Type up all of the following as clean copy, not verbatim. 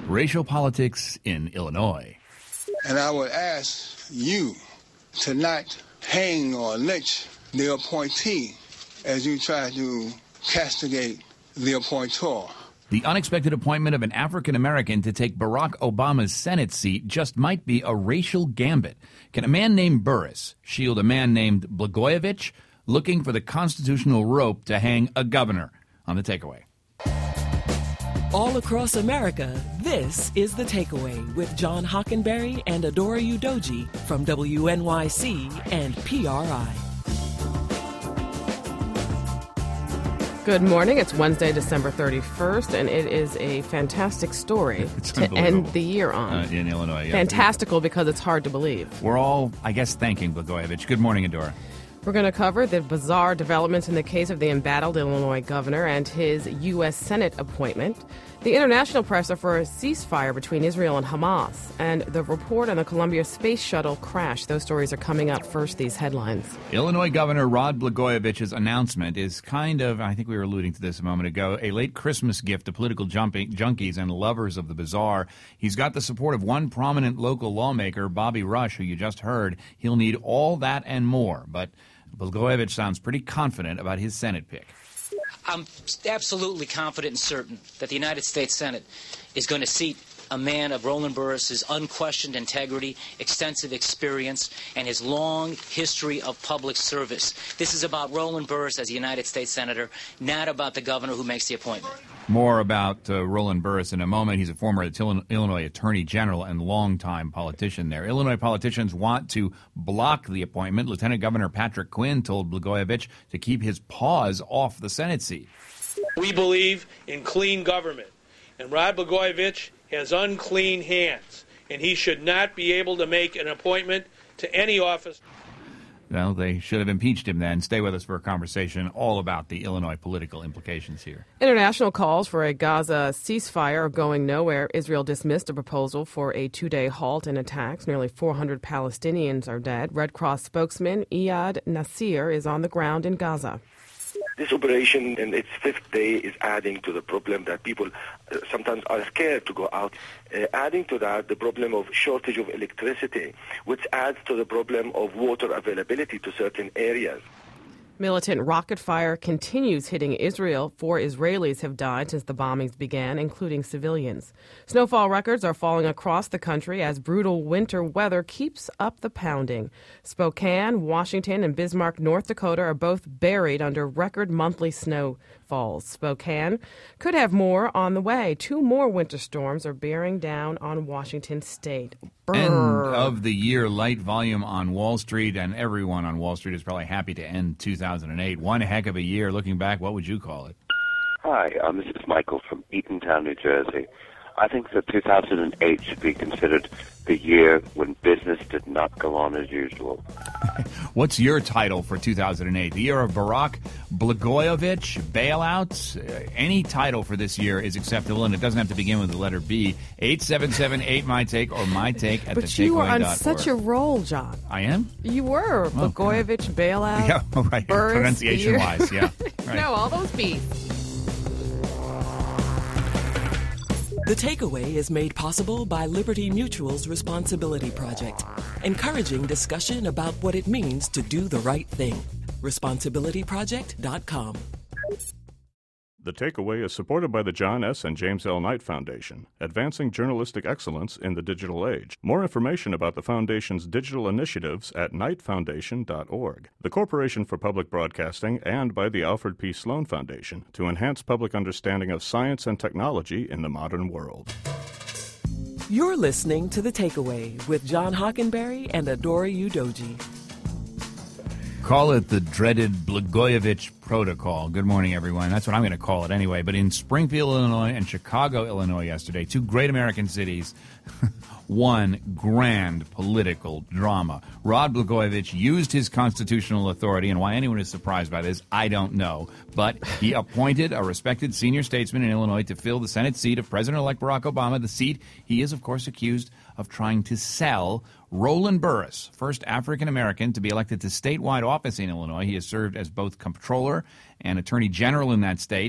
Racial politics in Illinois. And I would ask you to not hang or lynch the appointee as you try to castigate the appointor. The unexpected appointment of an African-American to take Barack Obama's Senate seat just might be a racial gambit. Can a man named Burris shield a man named Blagojevich looking for the constitutional rope to hang a governor? On The Takeaway. All across America, this is The Takeaway with John Hockenberry and Adora Udoji from WNYC and PRI. Good morning. It's Wednesday, December 31st, and it is a fantastic story to end the year on. In Illinois, yeah. Fantastical because it's hard to believe. We're all, I guess, thanking Blagojevich. Good morning, Adora. We're going to cover the bizarre developments in the case of the embattled Illinois governor and his U.S. Senate appointment, the international pressure for a ceasefire between Israel and Hamas, and the report on the Columbia Space Shuttle crash. Those stories are coming up first, these headlines. Illinois Governor Rod Blagojevich's announcement is kind of, I think we were alluding to this a moment ago, a late Christmas gift to political junkies and lovers of the bizarre. He's got the support of one prominent local lawmaker, Bobby Rush, who you just heard. He'll need all that and more, but Blagojevich sounds pretty confident about his Senate pick. I'm absolutely confident and certain that the United States Senate is going to seat a man of Roland Burris's unquestioned integrity, extensive experience, and his long history of public service. This is about Roland Burris as a United States Senator, not about the governor who makes the appointment. More about Roland Burris in a moment. He's a former Illinois Attorney General and longtime politician there. Illinois politicians want to block the appointment. Lieutenant Governor Patrick Quinn told Blagojevich to keep his paws off the Senate seat. We believe in clean government, and Rod Blagojevich has unclean hands, and he should not be able to make an appointment to any office. Well, they should have impeached him then. Stay with us for a conversation all about the Illinois political implications here. International calls for a Gaza ceasefire are going nowhere. Israel dismissed a proposal for a 2-day halt in attacks. Nearly 400 Palestinians are dead. Red Cross spokesman Iyad Nasir is on the ground in Gaza. This operation in its fifth day is adding to the problem that people sometimes are scared to go out. Adding to that, the problem of shortage of electricity, which adds to the problem of water availability to certain areas. Militant rocket fire continues hitting Israel. 4 Israelis have died since the bombings began, including civilians. Snowfall records are falling across the country as brutal winter weather keeps up the pounding. Spokane, Washington, and Bismarck, North Dakota are both buried under record monthly snowfalls. Spokane could have more on the way. 2 more winter storms are bearing down on Washington state. Brr. End of the year light volume on Wall Street, and everyone on Wall Street is probably happy to end 2008. One heck of a year. Looking back, what would you call it? Hi, this is Michael from Eatontown, New Jersey. I think that 2008 should be considered the year when business did not go on as usual. What's your title for 2008? The year of Barack Blagojevich, bailouts? Any title for this year is acceptable, and it doesn't have to begin with the letter B. 877-8MyTake or MyTake at But you were on such a roll, John. I am? You were. Blagojevich, bailout. Yeah, right. Burris, pronunciation-wise, yeah. Right. No, all those B's. The Takeaway is made possible by Liberty Mutual's Responsibility Project, encouraging discussion about what it means to do the right thing. ResponsibilityProject.com. The Takeaway is supported by the John S. and James L. Knight Foundation, advancing journalistic excellence in the digital age. More information about the Foundation's digital initiatives at knightfoundation.org. The Corporation for Public Broadcasting, and by the Alfred P. Sloan Foundation to enhance public understanding of science and technology in the modern world. You're listening to The Takeaway with John Hockenberry and Adora Udoji. Call it the dreaded Blagojevich protocol. Good morning, everyone. That's what I'm going to call it anyway. But in Springfield, Illinois and Chicago, Illinois yesterday, 2 great American cities, one grand political drama. Rod Blagojevich used his constitutional authority, and why anyone is surprised by this, I don't know. But he appointed a respected senior statesman in Illinois to fill the Senate seat of President-elect Barack Obama, the seat he is, of course, accused of trying to sell. Roland Burris, first African-American to be elected to statewide office in Illinois. He has served as both comptroller and attorney general in that state.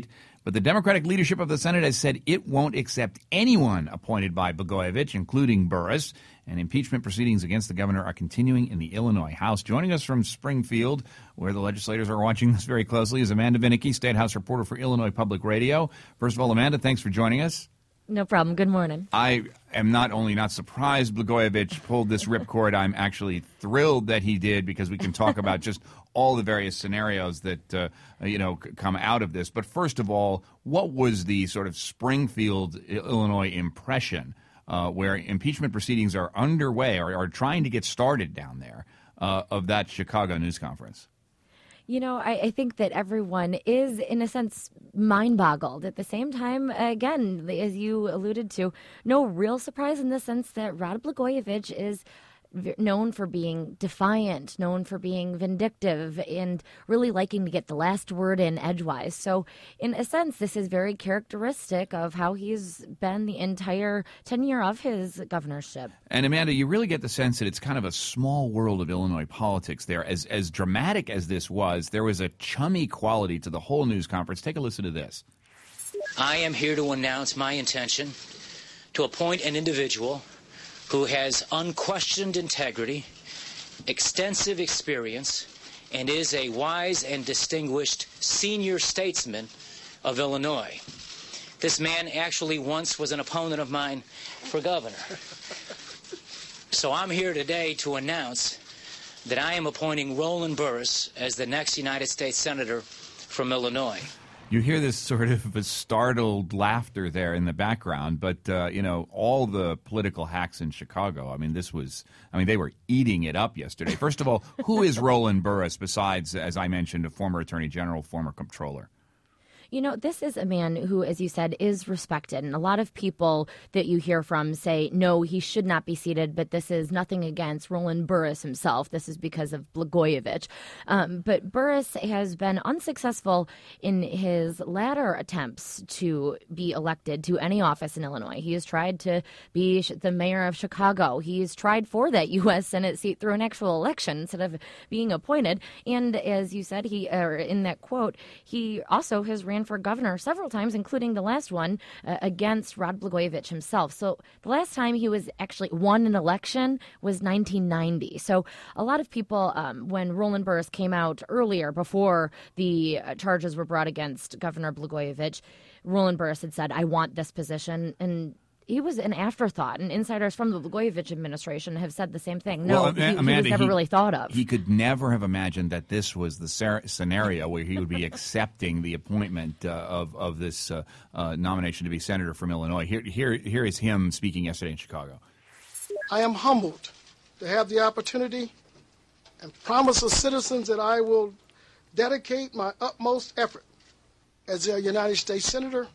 But the Democratic leadership of the Senate has said it won't accept anyone appointed by Blagojevich, including Burris. And impeachment proceedings against the governor are continuing in the Illinois House. Joining us from Springfield, where the legislators are watching this very closely, is Amanda Vinicky, State House reporter for Illinois Public Radio. First of all, Amanda, thanks for joining us. No problem. Good morning. I am not only not surprised Blagojevich pulled this ripcord, I'm actually thrilled that he did, because we can talk about just all the various scenarios that come out of this. But first of all, what was the sort of Springfield, Illinois impression where impeachment proceedings are underway or are trying to get started down there of that Chicago news conference? You know, I think that everyone is, in a sense, mind-boggled. At the same time, again, as you alluded to, no real surprise in the sense that Rod Blagojevich is known for being defiant, known for being vindictive, and really liking to get the last word in edgewise. So, in a sense, this is very characteristic of how he's been the entire tenure of his governorship. And Amanda, you really get the sense that it's kind of a small world of Illinois politics there. As dramatic as this was, there was a chummy quality to the whole news conference. Take a listen to this. I am here to announce my intention to appoint an individual who has unquestioned integrity, extensive experience, and is a wise and distinguished senior statesman of Illinois. This man actually once was an opponent of mine for governor. So I'm here today to announce that I am appointing Roland Burris as the next United States Senator from Illinois. You hear this sort of a startled laughter there in the background, but, all the political hacks in Chicago, they were eating it up yesterday. First of all, who is Roland Burris besides, as I mentioned, a former attorney general, former comptroller? You know, this is a man who, as you said, is respected. And a lot of people that you hear from say, no, he should not be seated. But this is nothing against Roland Burris himself. This is because of Blagojevich. But Burris has been unsuccessful in his latter attempts to be elected to any office in Illinois. He has tried to be the mayor of Chicago. He's tried for that U.S. Senate seat through an actual election instead of being appointed. And as you said, in that quote, he also has ran for governor several times, including the last one against Rod Blagojevich himself. So the last time he was actually won an election was 1990. So a lot of people, when Roland Burris came out earlier, before the charges were brought against Governor Blagojevich, Roland Burris had said, I want this position. And he was an afterthought, and insiders from the Blagojevich administration have said the same thing. No, he was never really thought of. He could never have imagined that this was the scenario where he would be accepting the appointment of this nomination to be senator from Illinois. Here is him speaking yesterday in Chicago. I am humbled to have the opportunity and promise the citizens that I will dedicate my utmost effort as a United States Senator,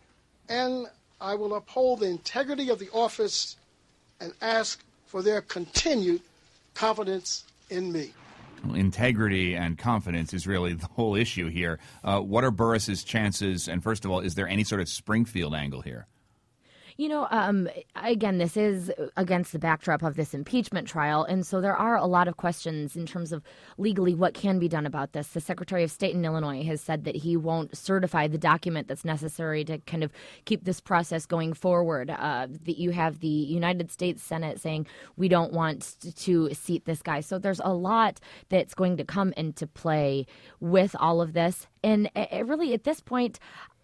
and I will uphold the integrity of the office and ask for their continued confidence in me. Well, integrity and confidence is really the whole issue here. What are Burris's chances? And first of all, is there any sort of Springfield angle here? You know, again, this is against the backdrop of this impeachment trial, and so there are a lot of questions in terms of legally what can be done about this. The Secretary of State in Illinois has said that he won't certify the document that's necessary to kind of keep this process going forward. That you have the United States Senate saying we don't want to seat this guy. So there's a lot that's going to come into play with all of this. And really, at this point,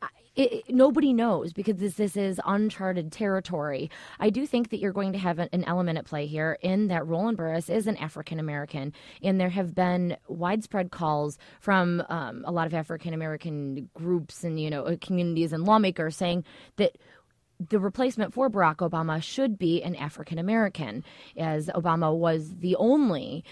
nobody knows, because this is uncharted territory. I do think that you're going to have an element at play here in that Roland Burris is an African-American, and there have been widespread calls from a lot of African-American groups and, communities and lawmakers saying that the replacement for Barack Obama should be an African-American, as Obama was the only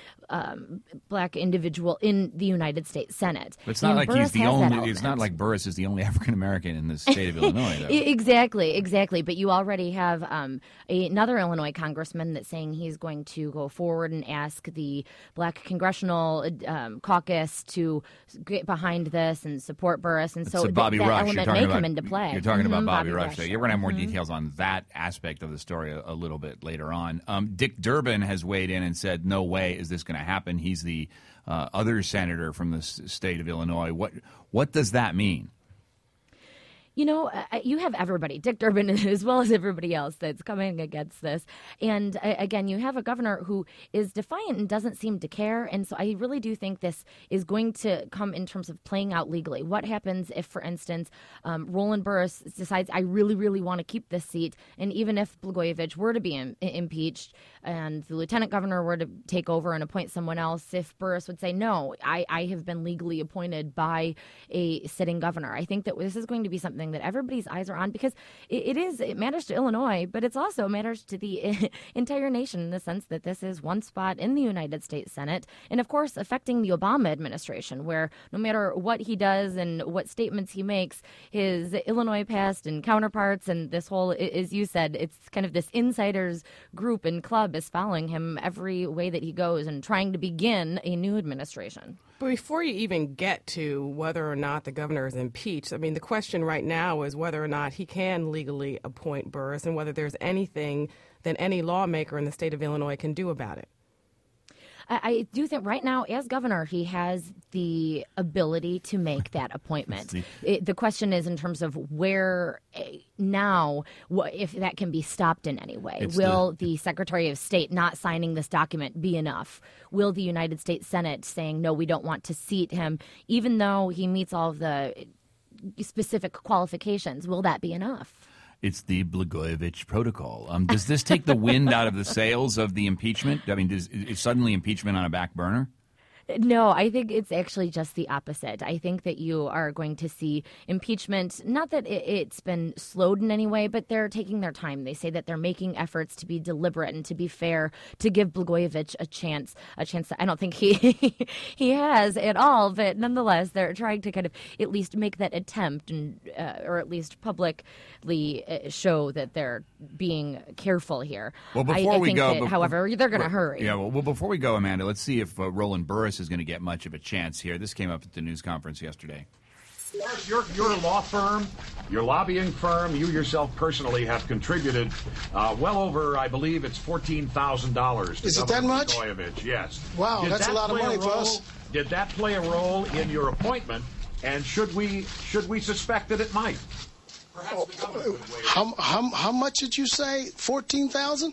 black individual in the United States Senate. But it's not like he's the only. It's not like Burris is the only African-American in the state of Illinois, though. Exactly. But you already have another Illinois congressman that's saying he's going to go forward and ask the Black Congressional Caucus to get behind this and support Burris. And so Bobby that Rush, element may come into play. You're talking about Bobby Rush. So you're going to have more details on that aspect of the story a little bit later on. Dick Durbin has weighed in and said, no way is this going to happen. He's the other senator from the state of Illinois. What does that mean? You have everybody, Dick Durbin as well as everybody else that's coming against this. And again, you have a governor who is defiant and doesn't seem to care. And so I really do think this is going to come in terms of playing out legally. What happens if, for instance, Roland Burris decides, I really, really want to keep this seat, and even if Blagojevich were to be impeached and the lieutenant governor were to take over and appoint someone else, if Burris would say, no, I have been legally appointed by a sitting governor. I think that this is going to be something that everybody's eyes are on, because it matters to Illinois, but it's also matters to the entire nation in the sense that this is one spot in the United States Senate, and of course affecting the Obama administration, where no matter what he does and what statements he makes, his Illinois past and counterparts and this whole, as you said, it's kind of this insiders group and club is following him every way that he goes and trying to begin a new administration. But before you even get to whether or not the governor is impeached, I mean, the question right now is whether or not he can legally appoint Burris and whether there's anything that any lawmaker in the state of Illinois can do about it. I do think right now, as governor, he has the ability to make that appointment. The question is in terms of where now, if that can be stopped in any way. Will the Secretary of State not signing this document be enough? Will the United States Senate saying, no, we don't want to seat him, even though he meets all of the specific qualifications, will that be enough? It's the Blagojevich protocol. Does this take the wind out of the sails of the impeachment? I mean, is suddenly impeachment on a back burner? No, I think it's actually just the opposite. I think that you are going to see impeachment, not that it's been slowed in any way, but they're taking their time. They say that they're making efforts to be deliberate and to be fair, to give Blagojevich a chance that I don't think he has at all, but nonetheless, they're trying to kind of at least make that attempt and or at least publicly show that they're being careful here. Well, before we go, however, they're going to hurry. Yeah, well, before we go, Amanda, let's see if Roland Burris is going to get much of a chance here. This came up at the news conference yesterday. Your law firm, your lobbying firm, you yourself personally have contributed well over, I believe it's $14,000 to Is it that much? Blagojevich. Yes. Wow, that's a lot of money for us. Did that play a role in your appointment? And should we suspect that it might? Perhaps the governor could weigh in. How much did you say? 14,000?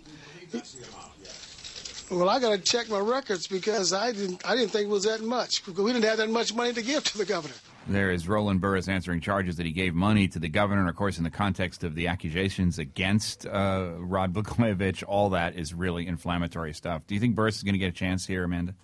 Well, I got to check my records because I didn't think it was that much. We didn't have that much money to give to the governor. There is Roland Burris answering charges that he gave money to the governor. And, of course, in the context of the accusations against Rod Blagojevich, all that is really inflammatory stuff. Do you think Burris is going to get a chance here, Amanda?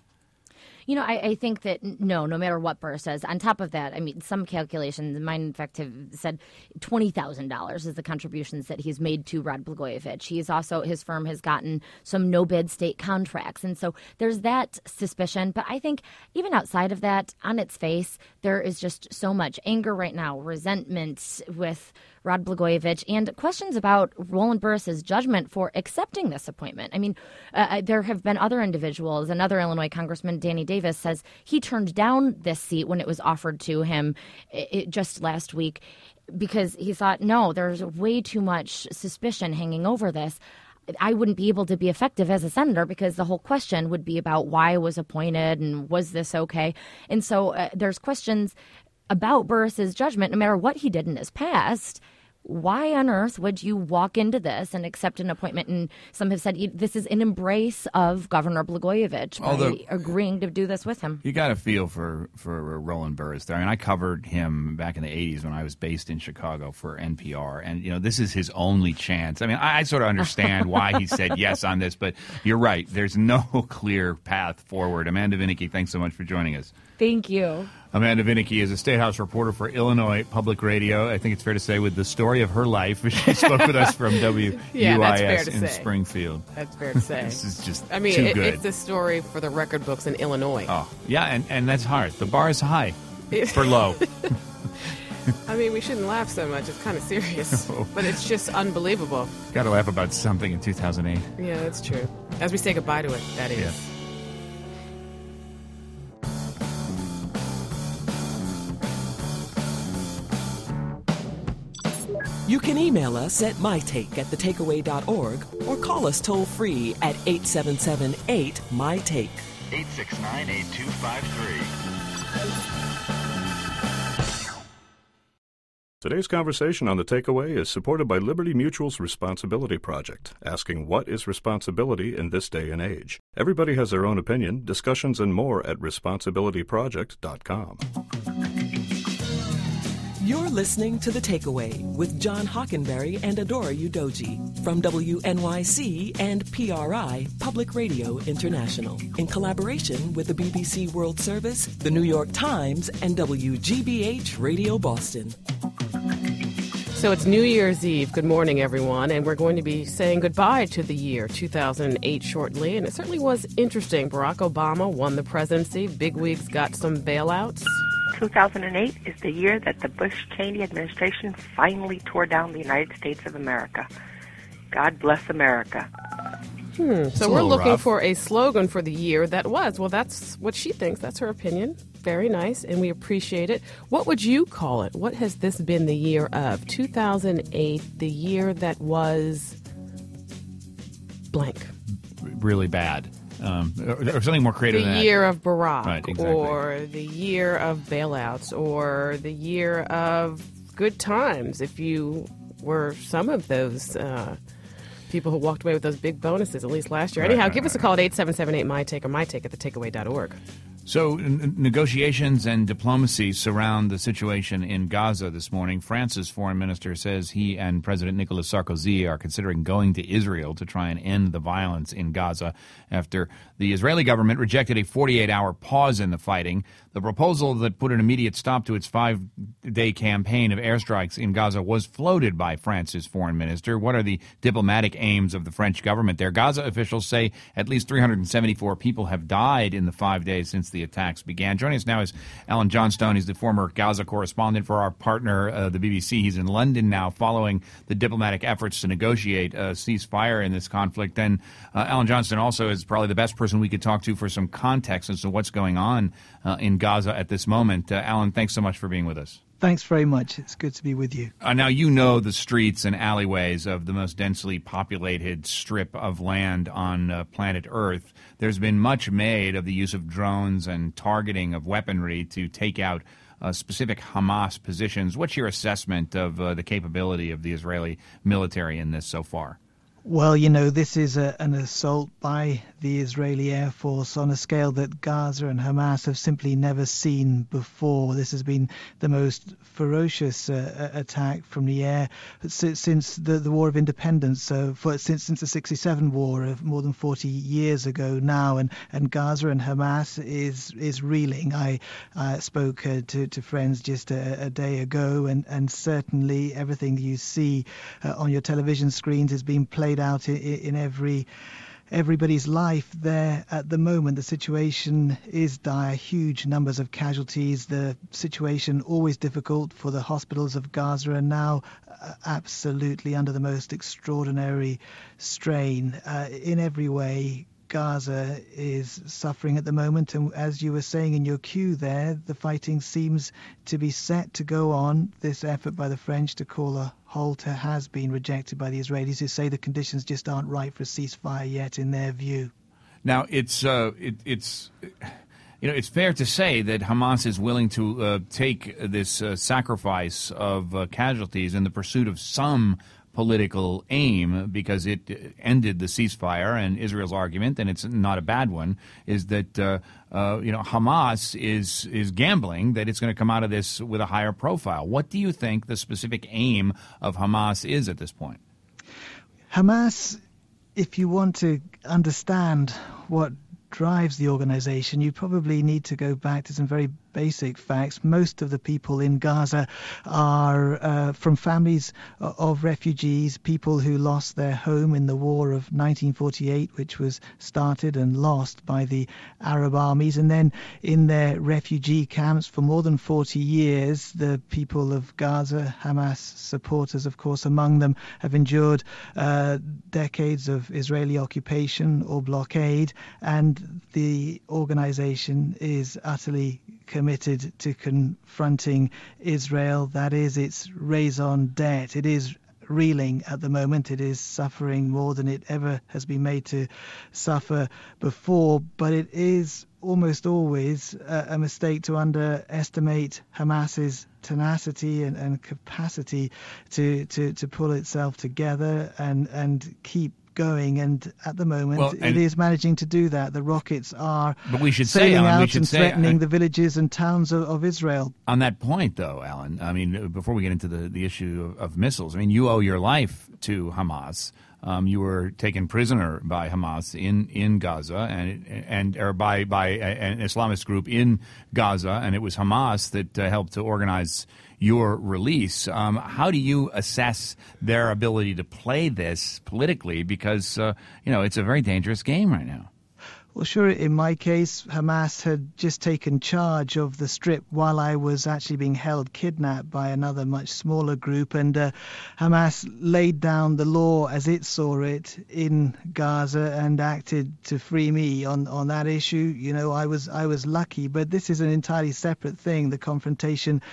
I think that no matter what Burris says, on top of that, I mean, some calculations, mine in fact have said $20,000 is the contributions that he's made to Rod Blagojevich. His firm has gotten some no-bid state contracts. And so there's that suspicion. But I think even outside of that, on its face, there is just so much anger right now, resentment with Rod Blagojevich, and questions about Roland Burris's judgment for accepting this appointment. I mean, there have been other individuals. Another Illinois Congressman, Danny Davis, says he turned down this seat when it was offered to him just last week because he thought, no, there's way too much suspicion hanging over this. I wouldn't be able to be effective as a senator because the whole question would be about why I was appointed and was this okay? And so there's questions about Burris's judgment, no matter what he did in his past. Why on earth would you walk into this and accept an appointment? And some have said this is an embrace of Governor Blagojevich by agreeing to do this with him. You got to feel for Roland Burris there. I mean, I covered him back in the 80s when I was based in Chicago for NPR. And, this is his only chance. I mean, I sort of understand why he said yes on this, but you're right. There's no clear path forward. Amanda Vinicky, thanks so much for joining us. Thank you. Amanda Vinicky is a State House reporter for Illinois Public Radio. I think it's fair to say with the story of her life. She spoke with us from WUIS in Springfield. That's fair to say. This is just too good. It's a story for the record books in Illinois. Oh, yeah, and that's hard. The bar is high for low. I mean, we shouldn't laugh so much. It's kind of serious. No. But it's just unbelievable. Got to laugh about something in 2008. Yeah, that's true. As we say goodbye to it, that is. Yeah. You can email us at mytake@thetakeaway.org or call us toll-free at 877-8-MyTake. 869-8253. Today's conversation on The Takeaway is supported by Liberty Mutual's Responsibility Project, asking what is responsibility in this day and age. Everybody has their own opinion. Discussions and more at responsibilityproject.com. You're listening to The Takeaway with John Hockenberry and Adora Udoji from WNYC and PRI, Public Radio International, in collaboration with the BBC World Service, the New York Times, and WGBH Radio Boston. So it's New Year's Eve. Good morning, everyone. And we're going to be saying goodbye to the year 2008 shortly. And it certainly was interesting. Barack Obama won the presidency. Bigwigs got some bailouts. 2008 is the year that the Bush-Cheney administration finally tore down the United States of America. God bless America. So we're looking for a slogan for the year that was. Well, that's what she thinks. That's her opinion. Very nice, and we appreciate it. What would you call it? What has this been the year of? 2008, the year that was blank. Really bad. Or something more creative than that. The year of Barack, right, exactly. Or the year of bailouts, or the year of good times, if you were some of those people who walked away with those big bonuses, at least last year. Anyhow, give us a call at 8778-MY-TAKE or mytake at thetakeaway.org. So negotiations and diplomacy surround the situation in Gaza this morning. France's foreign minister says he and President Nicolas Sarkozy are considering going to Israel to try and end the violence in Gaza after the Israeli government rejected a 48-hour pause in the fighting. The proposal that put an immediate stop to its 5-day campaign of airstrikes in Gaza was floated by France's foreign minister. What are the diplomatic aims of the French government there? Gaza officials say at least 374 people have died in the 5 days since the attacks began. Joining us now is Alan Johnstone. He's the former Gaza correspondent for our partner, the BBC. He's in London now following the diplomatic efforts to negotiate a ceasefire in this conflict. And Alan Johnstone also is probably the best person we could talk to for some context as to what's going on in Gaza at this moment. Alan, thanks so much for being with us. Thanks very much. It's good to be with you. Now, you know the streets and alleyways of the most densely populated strip of land on planet Earth. There's been much made of the use of drones and targeting of weaponry to take out specific Hamas positions. What's your assessment of the capability of the Israeli military in this so far? Well, you know, this is an assault by the Israeli Air Force on a scale that Gaza and Hamas have simply never seen before. This has been the most ferocious attack from the air since the War of Independence, since the 1967 war, more than 40 years ago now. And Gaza and Hamas is reeling. I spoke to friends just a day ago, and certainly everything you see on your television screens is being played out in everybody's life there at the moment. The situation is dire, huge numbers of casualties, the situation always difficult for the hospitals of Gaza, and now absolutely under the most extraordinary strain in every way. Gaza is suffering at the moment, and as you were saying in your cue there, the fighting seems to be set to go on. This effort by the French to call a halt has been rejected by the Israelis, who say the conditions just aren't right for a ceasefire yet in their view. Now, it's fair to say that Hamas is willing to take this sacrifice of casualties in the pursuit of some political aim, because it ended the ceasefire. And Israel's argument, and it's not a bad one, is that Hamas is gambling that it's going to come out of this with a higher profile. What do you think the specific aim of Hamas is at this point? Hamas, if you want to understand what drives the organization, you probably need to go back to some very basic facts. Most of the people in Gaza are from families of refugees, people who lost their home in the war of 1948, which was started and lost by the Arab armies. And then in their refugee camps for more than 40 years, the people of Gaza, Hamas supporters, of course, among them, have endured decades of Israeli occupation or blockade, and the organization is utterly committed to confronting Israel. That is its raison d'etre. It is reeling at the moment. It is suffering more than it ever has been made to suffer before, but it is almost always a mistake to underestimate Hamas's tenacity and capacity to pull itself together and keep going, and at the moment it is managing to do that. The rockets are sailing out and threatening the villages and towns of Israel. On that point, though, Alan, I mean, before we get into the issue of missiles, I mean, you owe your life to Hamas. You were taken prisoner by Hamas in Gaza, or by an Islamist group in Gaza, and it was Hamas that helped to organize your release. How do you assess their ability to play this politically? Because it's a very dangerous game right now. Well, sure, in my case, Hamas had just taken charge of the Strip while I was actually being held kidnapped by another much smaller group, and Hamas laid down the law as it saw it in Gaza and acted to free me on that issue. I was lucky, but this is an entirely separate thing, the confrontation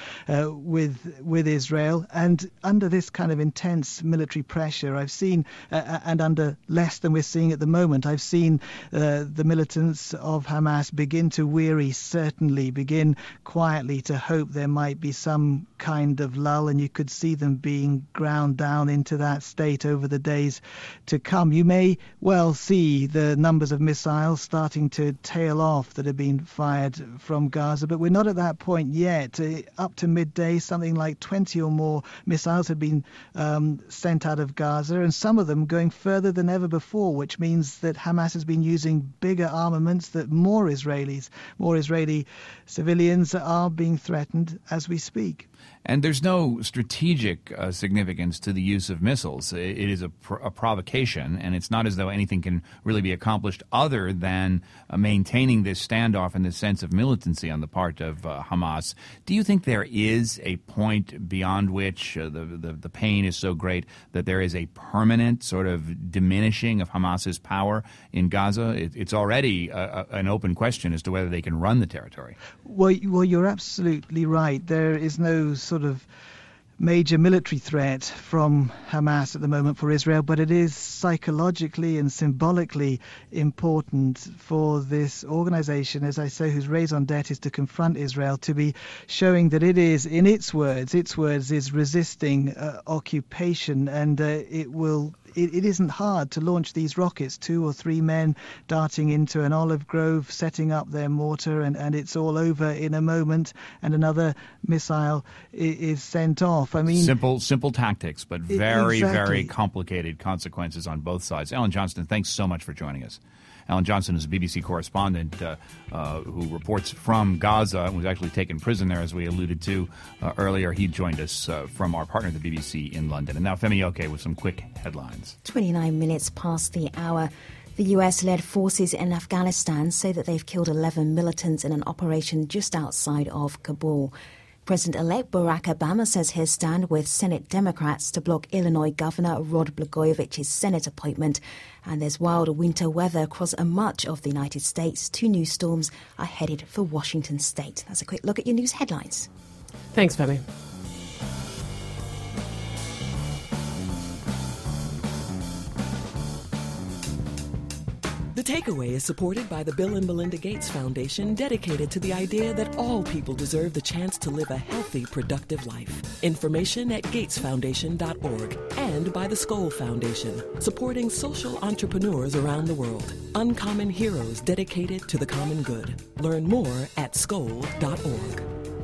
with Israel. And under this kind of intense military pressure, I've seen, and under less than we're seeing at the moment, I've seen the militants of Hamas begin to weary, certainly begin quietly to hope there might be some kind of lull, and you could see them being ground down into that state over the days to come. You may well see the numbers of missiles starting to tail off that have been fired from Gaza, but we're not at that point yet. Up to midday, something like 20 or more missiles have been sent out of Gaza, and some of them going further than ever before, which means that Hamas has been using bigger armaments, that more Israeli civilians are being threatened as we speak. And there's no strategic significance to the use of missiles. It is a provocation, and it's not as though anything can really be accomplished other than maintaining this standoff and this sense of militancy on the part of Hamas. Do you think there is a point beyond which the pain is so great that there is a permanent sort of diminishing of Hamas's power in Gaza? It's already an open question as to whether they can run the territory. Well, you're absolutely right. There is no sort of major military threat from Hamas at the moment for Israel, but it is psychologically and symbolically important for this organization, as I say, whose raison d'etre is to confront Israel, to be showing that it is, in its words is resisting occupation, and it isn't hard to launch these rockets, 2 or 3 men darting into an olive grove, setting up their mortar, and it's all over in a moment, and another missile is sent off. I mean, simple tactics, but very, exactly. very complicated consequences on both sides. Alan Johnston, thanks so much for joining us. Alan Johnston is a BBC correspondent who reports from Gaza and was actually taken prisoner there, as we alluded to earlier. He joined us from our partner, the BBC in London. And now Femi Oke with some quick headlines. 29 minutes past the hour. The US-led forces in Afghanistan say that they've killed 11 militants in an operation just outside of Kabul. President-elect Barack Obama says he'll stand with Senate Democrats to block Illinois Governor Rod Blagojevich's Senate appointment. And there's wild winter weather across much of the United States. 2 new storms are headed for Washington state. That's a quick look at your news headlines. Thanks, Femi. The Takeaway is supported by the Bill and Melinda Gates Foundation, dedicated to the idea that all people deserve the chance to live a healthy, productive life. Information at gatesfoundation.org, and by the Skoll Foundation, supporting social entrepreneurs around the world. Uncommon heroes dedicated to the common good. Learn more at skoll.org.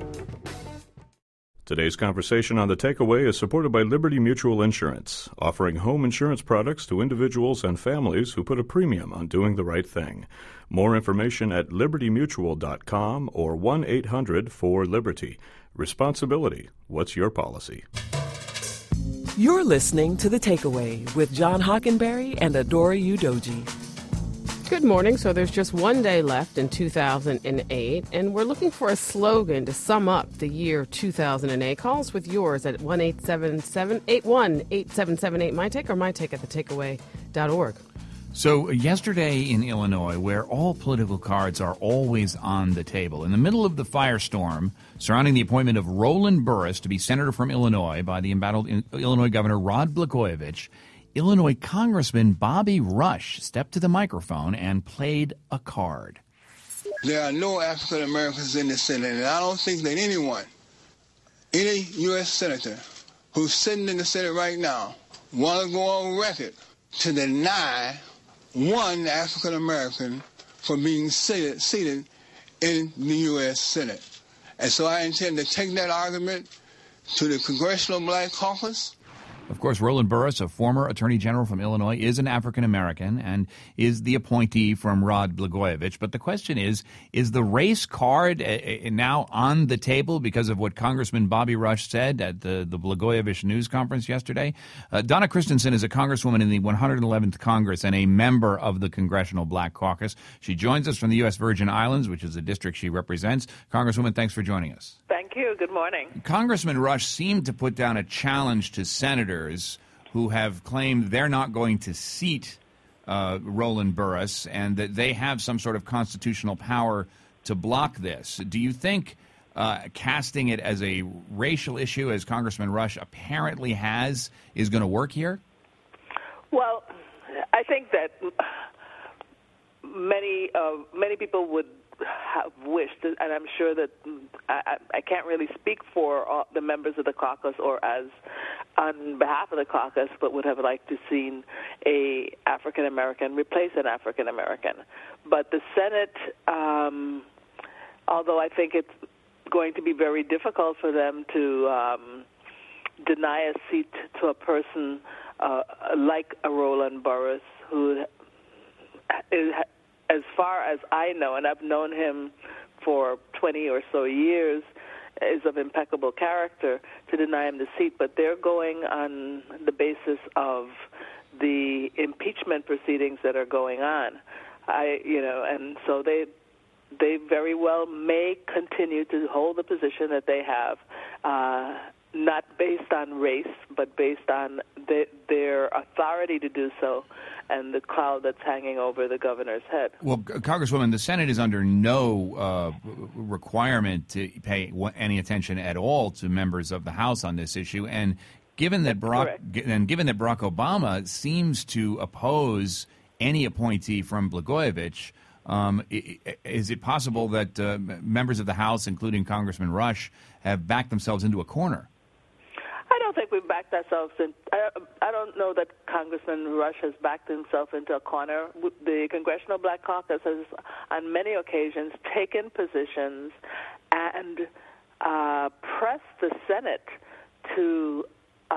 Today's conversation on The Takeaway is supported by Liberty Mutual Insurance, offering home insurance products to individuals and families who put a premium on doing the right thing. More information at libertymutual.com or 1-800-4LIBERTY. Responsibility. What's your policy? You're listening to The Takeaway with John Hockenberry and Adora Udoji. Good morning. So there's just one day left in 2008, and we're looking for a slogan to sum up the year 2008. Call us with yours at 1-877-81-8778. My Take or My Take at thetakeaway.org. So yesterday in Illinois, where all political cards are always on the table, in the middle of the firestorm surrounding the appointment of Roland Burris to be senator from Illinois by the embattled Illinois Governor Rod Blagojevich, Illinois Congressman Bobby Rush stepped to the microphone and played a card. there are no African Americans in the Senate, and I don't think that any U.S. senator who's sitting in the Senate right now, want to go on record to deny one African American for being seated in the U.S. Senate. And so I intend to take that argument to the Congressional Black Caucus. Of course, Roland Burris, a former Attorney General from Illinois, is an African-American and is the appointee from Rod Blagojevich. But the question is the race card now on the table because of what Congressman Bobby Rush said at the Blagojevich news conference yesterday? Donna Christensen is a congresswoman in the 111th Congress and a member of the Congressional Black Caucus. She joins us from the U.S. Virgin Islands, which is the district she represents. Congresswoman, thanks for joining us. Thank you. Good morning. Congressman Rush seemed to put down a challenge to senators who have claimed they're not going to seat Roland Burris and that they have some sort of constitutional power to block this. Do you think casting it as a racial issue, as Congressman Rush apparently has, is going to work here? Well, I think that many people would have wished, and I'm sure that I can't really speak for the members of the caucus or as on behalf of the caucus, but would have liked to seen a African American replace an African American. But the Senate, although I think it's going to be very difficult for them to deny a seat to a person like a Roland Burris, who is, as far as I know, and I've known him for 20 or so years, is of impeccable character, to deny him the seat. But they're going on the basis of the impeachment proceedings that are going on. And so they very well may continue to hold the position that they have, not based on race, but based on their authority to do so and the cloud that's hanging over the governor's head. Well, Congresswoman, the Senate is under no requirement to pay any attention at all to members of the House on this issue. And given that Barack Obama seems to oppose any appointee from Blagojevich, is it possible that members of the House, including Congressman Rush, have backed themselves into a corner? I don't think we've backed ourselves in. I don't know that Congressman Rush has backed himself into a corner. The Congressional Black Caucus has, on many occasions, taken positions and pressed the Senate to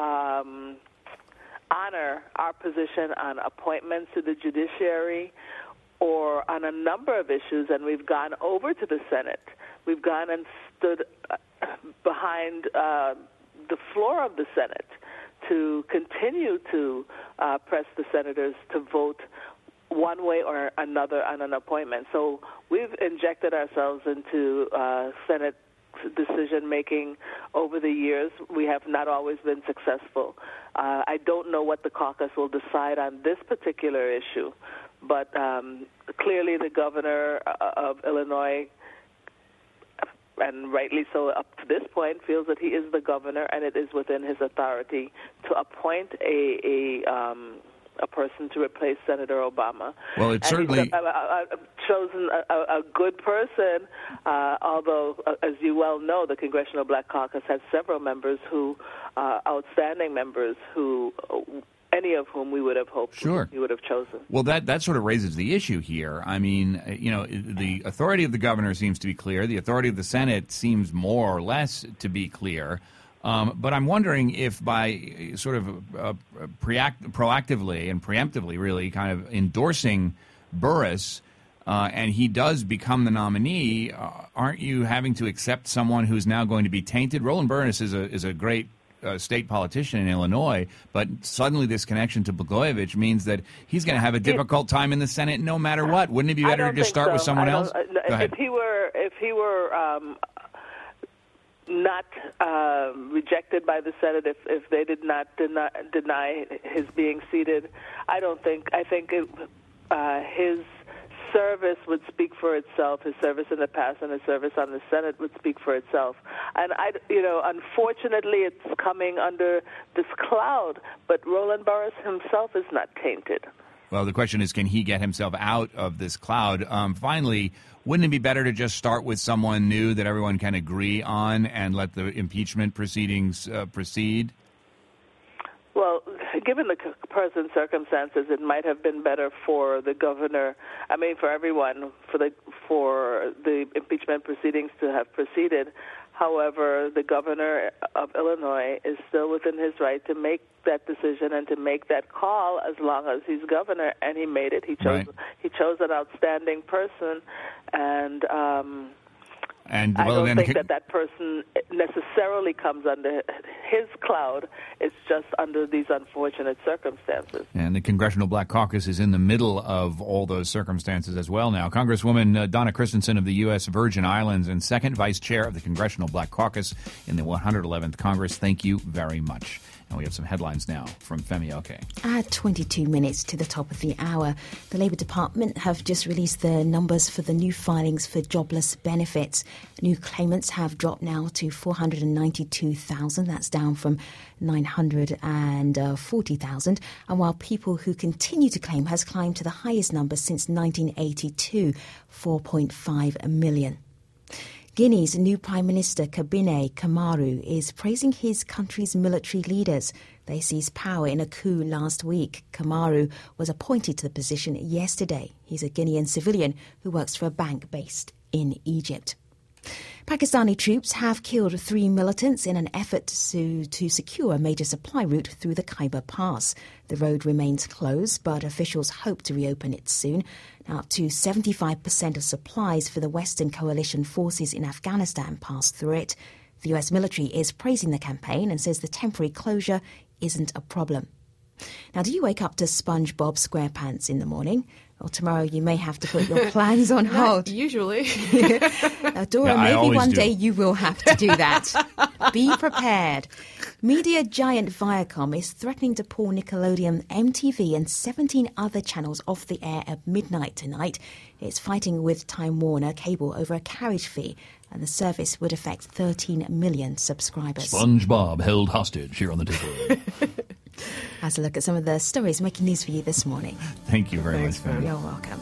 honor our position on appointments to the judiciary or on a number of issues, and we've gone over to the Senate. We've gone and stood behind the floor of the Senate to continue to press the senators to vote one way or another on an appointment. So we've injected ourselves into Senate decision-making over the years. We have not always been successful. I don't know what the caucus will decide on this particular issue, but clearly the governor of Illinois, and rightly so up to this point, feels that he is the governor and it is within his authority to appoint a person to replace Senator Obama. Well, it's certainly he's chosen a good person, although, as you well know, the Congressional Black Caucus has several members outstanding members who any of whom we would have hoped he would have chosen. Well, that sort of raises the issue here. I mean, the authority of the governor seems to be clear. The authority of the Senate seems more or less to be clear. But I'm wondering if by sort of proactively and preemptively really kind of endorsing Burris and he does become the nominee, aren't you having to accept someone who's now going to be tainted? Roland Burris is a great state politician in Illinois, but suddenly this connection to Blagojevich means that he's going to have a difficult time in the Senate no matter what. Wouldn't it be better to just start with someone else? Go ahead. If he were not rejected by the Senate, if they did not deny his being seated, I think his service would speak for itself. His service in the past and his service on the Senate would speak for itself. And unfortunately, it's coming under this cloud. But Roland Burris himself is not tainted. Well, the question is, can he get himself out of this cloud? Finally, wouldn't it be better to just start with someone new that everyone can agree on and let the impeachment proceedings proceed? Well, given the present circumstances, it might have been better for the governor, for everyone, for the impeachment proceedings to have proceeded. However, the governor of Illinois is still within his right to make that decision and to make that call as long as he's governor, and he made it. He chose an outstanding person, and I don't think that person necessarily comes under his cloud. It's just under these unfortunate circumstances. And the Congressional Black Caucus is in the middle of all those circumstances as well now. Congresswoman Donna Christensen of the U.S. Virgin Islands and second vice chair of the Congressional Black Caucus in the 111th Congress, thank you very much. And we have some headlines now from Femi Oke. At 22 minutes to the top of the hour, the Labour Department have just released the numbers for the new filings for jobless benefits. New claimants have dropped now to 492,000. That's down from 940,000. And while people who continue to claim has climbed to the highest number since 1982, 4.5 million. Guinea's new Prime Minister, Kabine Kamaru, is praising his country's military leaders. They seized power in a coup last week. Kamaru was appointed to the position yesterday. He's a Guinean civilian who works for a bank based in Egypt. Pakistani troops have killed 3 militants in an effort to secure a major supply route through the Khyber Pass. The road remains closed, but officials hope to reopen it soon. Now, up to 75% of supplies for the Western coalition forces in Afghanistan pass through it. The US military is praising the campaign and says the temporary closure isn't a problem. Now, do you wake up to SpongeBob SquarePants in the morning? Well, tomorrow you may have to put your plans on hold. Usually. Dora, maybe one day you will have to do that. Be prepared. Media giant Viacom is threatening to pull Nickelodeon, MTV and 17 other channels off the air at midnight tonight. It's fighting with Time Warner Cable over a carriage fee, and the service would affect 13 million subscribers. SpongeBob held hostage here on the Takeaway. As a look at some of the stories making news for you this morning. Thank you very much, Fran. You're welcome.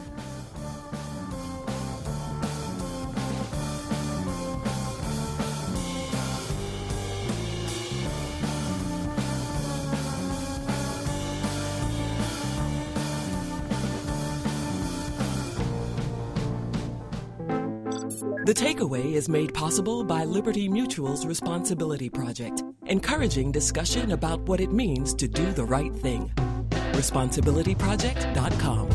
The Takeaway is made possible by Liberty Mutual's Responsibility Project, encouraging discussion about what it means to do the right thing. ResponsibilityProject.com.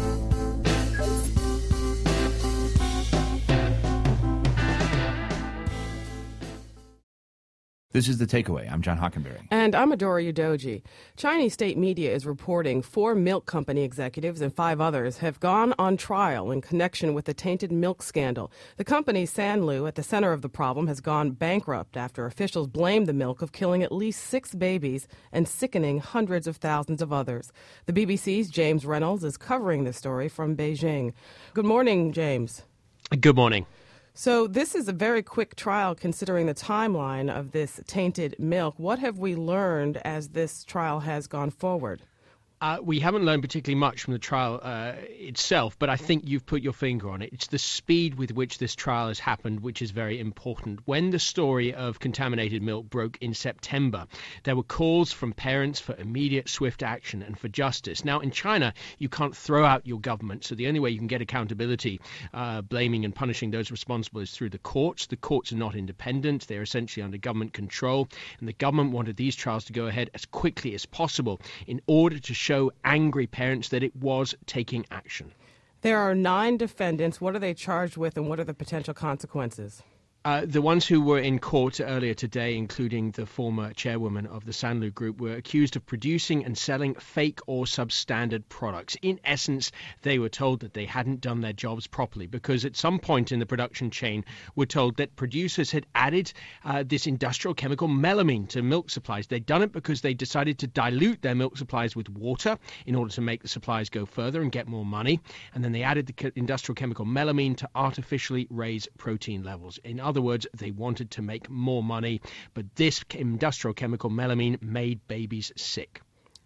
This is The Takeaway. I'm John Hockenberry. And I'm Adora Udoji. Chinese state media is reporting 4 milk company executives and 5 others have gone on trial in connection with the tainted milk scandal. The company, Sanlu, at the center of the problem, has gone bankrupt after officials blamed the milk of killing at least 6 babies and sickening hundreds of thousands of others. The BBC's James Reynolds is covering this story from Beijing. Good morning, James. Good morning. So this is a very quick trial considering the timeline of this tainted milk. What have we learned as this trial has gone forward? We haven't learned particularly much from the trial itself, but I think you've put your finger on it. It's the speed with which this trial has happened, which is very important. When the story of contaminated milk broke in September, there were calls from parents for immediate, swift action and for justice. Now, in China, you can't throw out your government, so the only way you can get accountability, blaming and punishing those responsible, is through the courts. The courts are not independent. They're essentially under government control, and the government wanted these trials to go ahead as quickly as possible in order to show angry parents that it was taking action. There are 9 defendants. What are they charged with, and what are the potential consequences? The ones who were in court earlier today, including the former chairwoman of the Sanlu Group, were accused of producing and selling fake or substandard products. In essence, they were told that they hadn't done their jobs properly because at some point in the production chain were told that producers had added this industrial chemical melamine to milk supplies. They'd done it because they decided to dilute their milk supplies with water in order to make the supplies go further and get more money. And then they added the industrial chemical melamine to artificially raise protein levels. In other words, they wanted to make more money, but this industrial chemical melamine made babies sick.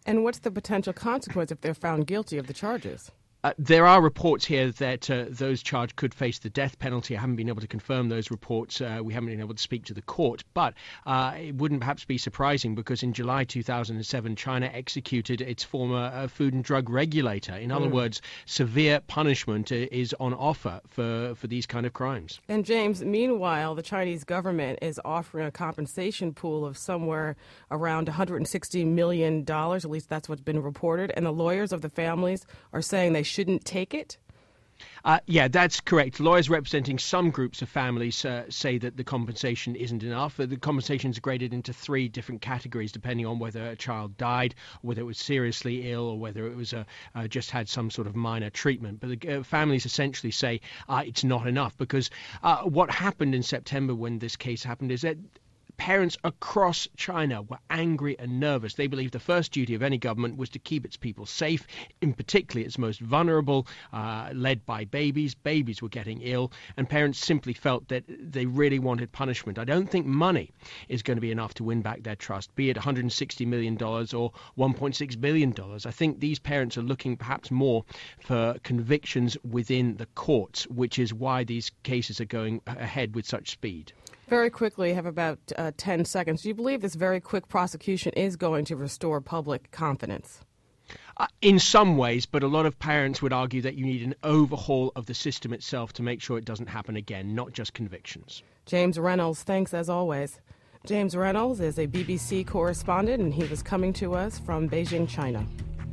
And what's the potential consequence if they're found guilty of the charges? There are reports here that those charged could face the death penalty. I haven't been able to confirm those reports. We haven't been able to speak to the court. But it wouldn't perhaps be surprising because in July 2007, China executed its former Food and Drug Regulator. In other words, severe punishment is on offer for these kind of crimes. And James, meanwhile, the Chinese government is offering a compensation pool of somewhere around $160 million. At least that's what's been reported. And the lawyers of the families are saying they shouldn't take it? Yeah, that's correct. Lawyers representing some groups of families say that the compensation isn't enough. The compensation is graded into 3 different categories depending on whether a child died, whether it was seriously ill, or whether it was just had some sort of minor treatment. But the families essentially say it's not enough because what happened in September when this case happened is that parents across China were angry and nervous. They believed the first duty of any government was to keep its people safe, in particular its most vulnerable, led by babies. Babies were getting ill, and parents simply felt that they really wanted punishment. I don't think money is going to be enough to win back their trust, be it $160 million or $1.6 billion. I think these parents are looking perhaps more for convictions within the courts, which is why these cases are going ahead with such speed. Very quickly, I have about 10 seconds. Do you believe this very quick prosecution is going to restore public confidence? In some ways, but a lot of parents would argue that you need an overhaul of the system itself to make sure it doesn't happen again, not just convictions. James Reynolds, thanks as always. James Reynolds is a BBC correspondent, and he was coming to us from Beijing, China.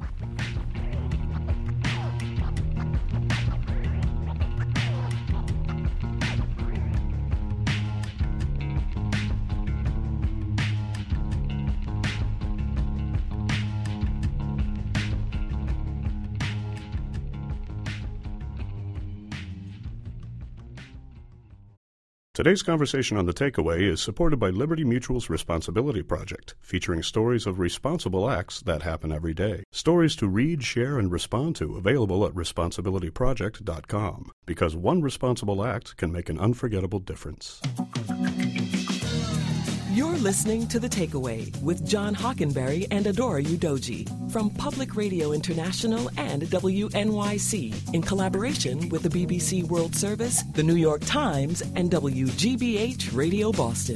Today's conversation on The Takeaway is supported by Liberty Mutual's Responsibility Project, featuring stories of responsible acts that happen every day. Stories to read, share, and respond to, available at responsibilityproject.com. Because one responsible act can make an unforgettable difference. You're listening to The Takeaway with John Hockenberry and Adora Udoji from Public Radio International and WNYC in collaboration with the BBC World Service, the New York Times, and WGBH Radio Boston.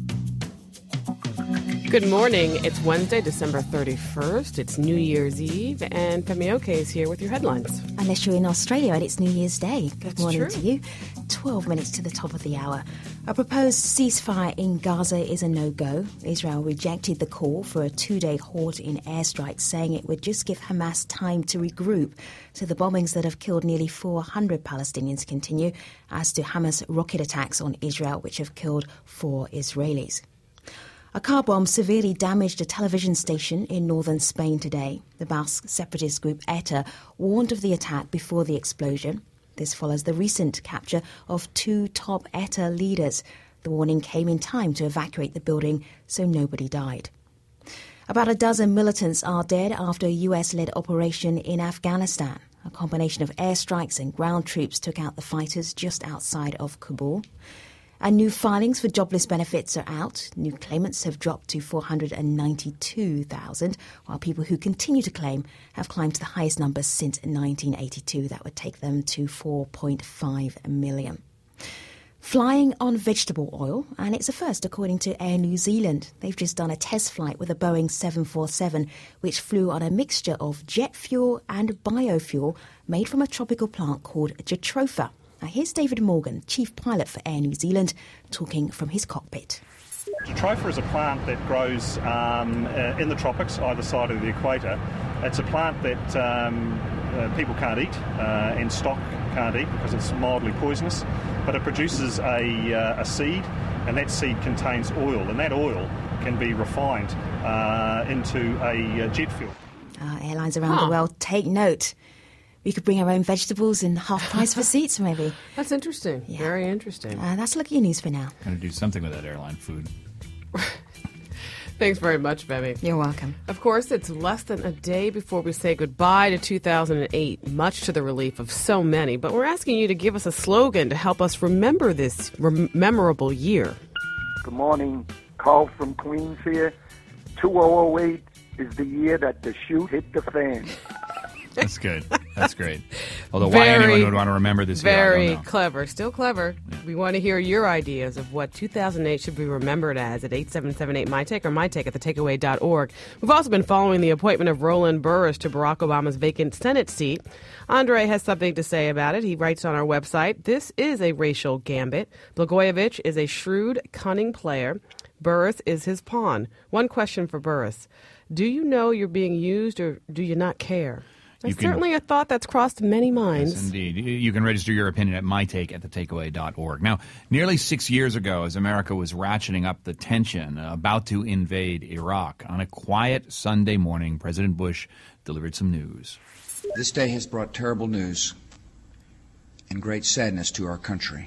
Good morning. It's Wednesday, December 31st. It's New Year's Eve, and Femi Oke is here with your headlines. Unless you're in Australia and it's New Year's Day. Good morning true. to you. 12 minutes to the top of the hour. A proposed ceasefire in Gaza is a no-go. Israel rejected the call for a 2-day halt in airstrikes, saying it would just give Hamas time to regroup. So the bombings that have killed nearly 400 Palestinians continue, as do Hamas rocket attacks on Israel, which have killed 4 Israelis. A car bomb severely damaged a television station in northern Spain today. The Basque separatist group ETA warned of the attack before the explosion. This follows the recent capture of 2 top ETA leaders. The warning came in time to evacuate the building, so nobody died. About a dozen militants are dead after a US-led operation in Afghanistan. A combination of airstrikes and ground troops took out the fighters just outside of Kabul. And new filings for jobless benefits are out. New claimants have dropped to 492,000, while people who continue to claim have climbed to the highest numbers since 1982. That would take them to 4.5 million. Flying on vegetable oil, and it's a first according to Air New Zealand. They've just done a test flight with a Boeing 747, which flew on a mixture of jet fuel and biofuel made from a tropical plant called Jatropha. Now here's David Morgan, Chief Pilot for Air New Zealand, talking from his cockpit. Jatropha is a plant that grows in the tropics, either side of the equator. It's a plant that people can't eat and stock can't eat because it's mildly poisonous, but it produces a seed, and that seed contains oil, and that oil can be refined into a jet fuel. Airlines around the world, take note. We could bring our own vegetables and half price for seats, maybe. That's interesting. Yeah. Very interesting. That's Lucky News for now. Going to do something with that airline food. Thanks very much, Femi. You're welcome. Of course, it's less than a day before we say goodbye to 2008, much to the relief of so many. But we're asking you to give us a slogan to help us remember this memorable year. Good morning. Carl from Queens here. 2008 is the year that the shoe hit the fan. That's good. That's great. Although why anyone would want to remember this year, I don't Very know. clever. Still clever. Yeah. We want to hear your ideas of what 2008 should be remembered as at 877-8-MyTake or mytake at thetakeaway.org. We've also been following the appointment of Roland Burris to Barack Obama's vacant Senate seat. Andre has something to say about it. He writes on our website, "This is a racial gambit. Blagojevich is a shrewd, cunning player. Burris is his pawn." One question for Burris. Do you know you're being used or do you not care? That's certainly a thought that's crossed many minds. Yes, indeed. You can register your opinion at mytake at thetakeaway.org. Now, nearly 6 years ago, as America was ratcheting up the tension, about to invade Iraq, on a quiet Sunday morning, President Bush delivered some news. This day has brought terrible news and great sadness to our country.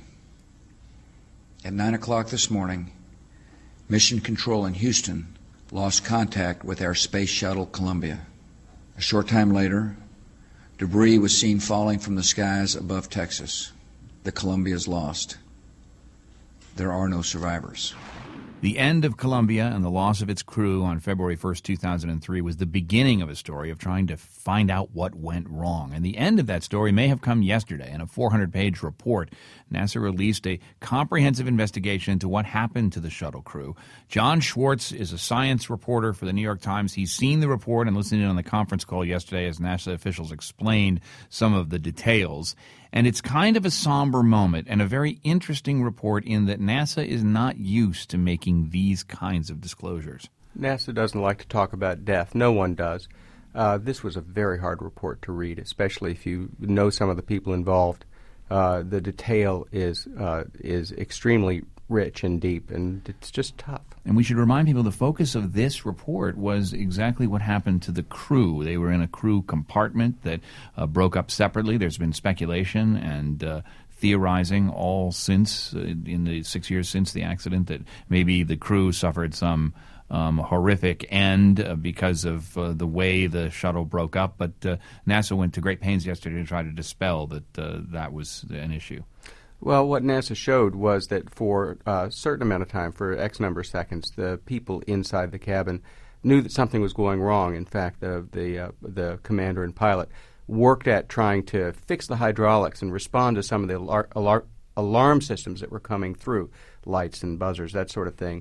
At 9 o'clock this morning, Mission Control in Houston lost contact with our space shuttle Columbia. A short time later, debris was seen falling from the skies above Texas. The Columbia is lost. There are no survivors. The end of Columbia and the loss of its crew on February 1st, 2003 was the beginning of a story of trying to find out what went wrong. And the end of that story may have come yesterday. In a 400-page report, NASA released a comprehensive investigation into what happened to the shuttle crew. John Schwartz is a science reporter for the New York Times. He's seen the report and listened in on the conference call yesterday as NASA officials explained some of the details. And it's kind of a somber moment and a very interesting report in that NASA is not used to making these kinds of disclosures. NASA doesn't like to talk about death. No one does. This was a very hard report to read, especially if you know some of the people involved. The detail is extremely rich and deep, and it's just tough. And we should remind people the focus of this report was exactly what happened to the crew. They were in a crew compartment that broke up separately. There's been speculation and theorizing all since, in the 6 years since the accident, that maybe the crew suffered some horrific end because of the way the shuttle broke up. But NASA went to great pains yesterday to try to dispel that that was an issue. Well, what NASA showed was that for a certain amount of time, for X number of seconds, the people inside the cabin knew that something was going wrong. In fact, the commander and pilot worked at trying to fix the hydraulics and respond to some of the alarm systems that were coming through, lights and buzzers, that sort of thing.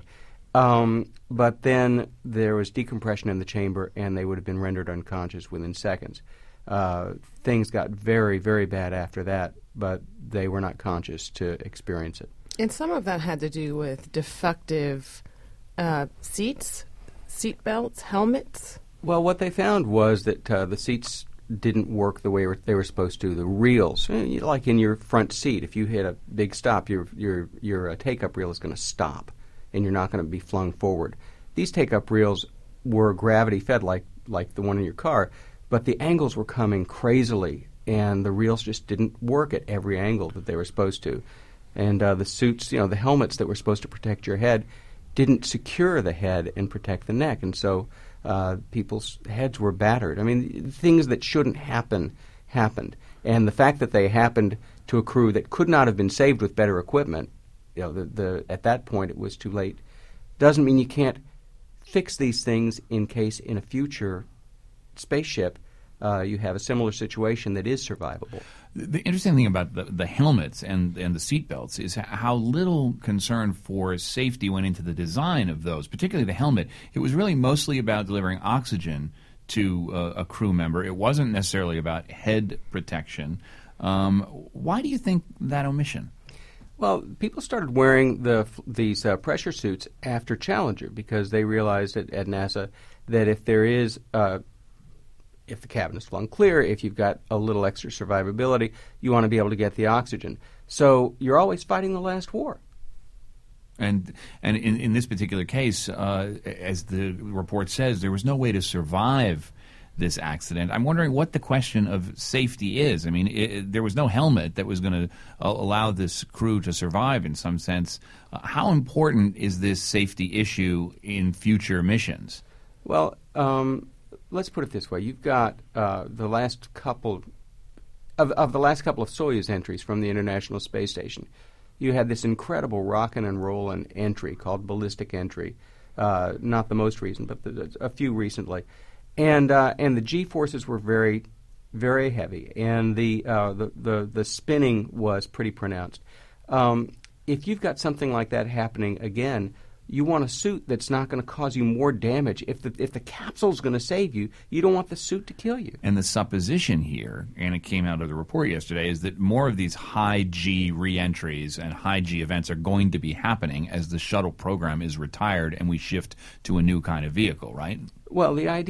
But then there was decompression in the chamber, and they would have been rendered unconscious within seconds. Things got very, very bad after that, but they were not conscious to experience it. And some of that had to do with defective seats, seat belts, helmets? Well, what they found was that the seats didn't work the way they were supposed to. The reels, like in your front seat, if you hit a big stop, your take-up reel is going to stop, and you're not going to be flung forward. These take-up reels were gravity-fed like the one in your car, but the angles were coming crazily, and the reels just didn't work at every angle that they were supposed to. And the suits, the helmets that were supposed to protect your head didn't secure the head and protect the neck, and so people's heads were battered. I mean, things that shouldn't happen happened. And the fact that they happened to a crew that could not have been saved with better equipment, at that point it was too late, doesn't mean you can't fix these things in case in a future spaceship you have a similar situation that is survivable. The interesting thing about the helmets and the seat belts is how little concern for safety went into the design of those, particularly the helmet. It was really mostly about delivering oxygen to a crew member. It wasn't necessarily about head protection. Why do you think that omission? Well, people started wearing these pressure suits after Challenger because they realized at NASA that if there is if the cabin is flung clear, if you've got a little extra survivability, you want to be able to get the oxygen. So you're always fighting the last war. And in this particular case, as the report says, there was no way to survive this accident. I'm wondering what the question of safety is. I mean, there was no helmet that was going to allow this crew to survive in some sense. How important is this safety issue in future missions? Well, let's put it this way. You've got the last couple of Soyuz entries from the International Space Station. You had this incredible rockin' and rollin' entry called ballistic entry not the most recent, but a few recently. And the G-forces were very, very heavy, and the spinning was pretty pronounced. If you've got something like that happening again, you want a suit that's not going to cause you more damage. If the capsule's going to save you, you don't want the suit to kill you. And the supposition here, and it came out of the report yesterday, is that more of these high G reentries and high G events are going to be happening as the shuttle program is retired and we shift to a new kind of vehicle, right? Well,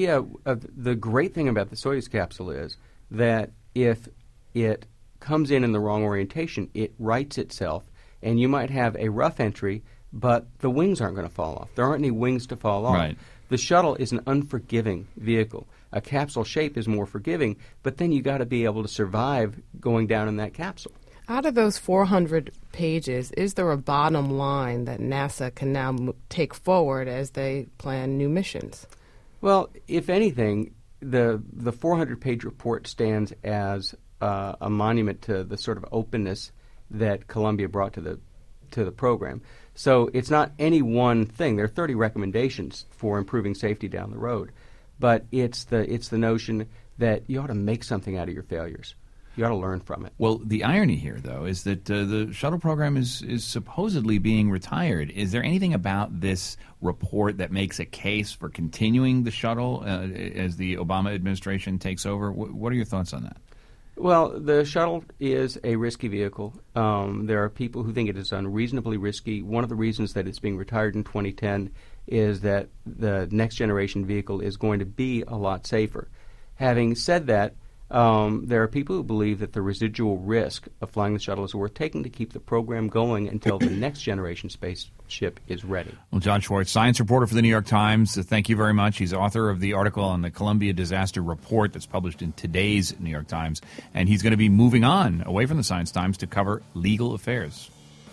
the great thing about the Soyuz capsule is that if it comes in the wrong orientation, it rights itself, and you might have a rough entry, but the wings aren't going to fall off. There aren't any wings to fall off. Right. The shuttle is an unforgiving vehicle. A capsule shape is more forgiving, but then you got to be able to survive going down in that capsule. Out of those 400 pages, is there a bottom line that NASA can now take forward as they plan new missions? Well, if anything, the 400-page report stands as a monument to the sort of openness that Columbia brought to the program. So it's not any one thing. There are 30 recommendations for improving safety down the road, but it's the notion that you ought to make something out of your failures. You ought to learn from it. Well, the irony here, though, is that the shuttle program is supposedly being retired. Is there anything about this report that makes a case for continuing the shuttle as the Obama administration takes over? What are your thoughts on that? Well, the shuttle is a risky vehicle. There are people who think it is unreasonably risky. One of the reasons that it's being retired in 2010 is that the next generation vehicle is going to be a lot safer. Having said that, there are people who believe that the residual risk of flying the shuttle is worth taking to keep the program going until the next generation spaceship is ready. Well, John Schwartz, science reporter for the New York Times, thank you very much. He's author of the article on the Columbia Disaster Report that's published in today's New York Times, and he's going to be moving on away from the Science Times to cover legal affairs.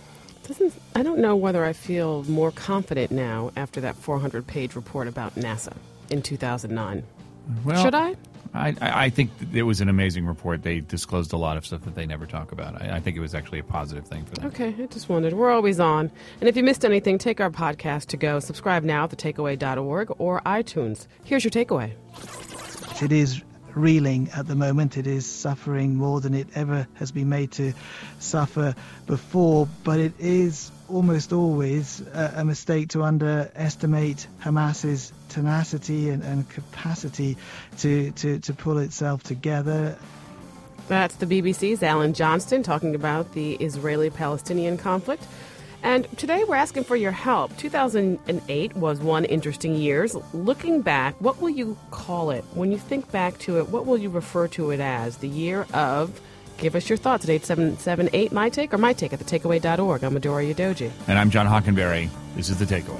I don't know whether I feel more confident now after that 400-page report about NASA in 2009. Well, should I? I think it was an amazing report. They disclosed a lot of stuff that they never talk about. I think it was actually a positive thing for them. Okay, I just wondered. We're always on. And if you missed anything, take our podcast to go. Subscribe now at thetakeaway.org or iTunes. Here's your takeaway. It is reeling at the moment. It is suffering more than it ever has been made to suffer before, but it is almost always a mistake to underestimate Hamas's tenacity and capacity to pull itself together. That's the BBC's Alan Johnston talking about the Israeli-Palestinian conflict. And today we're asking for your help. 2008 was one interesting year. Looking back, what will you call it? When you think back to it, what will you refer to it as? The year of... Give us your thoughts at 877-8-MY-TAKE or MyTake at thetakeaway.org. I'm Adora Udoji. And I'm John Hockenberry. This is The Takeaway.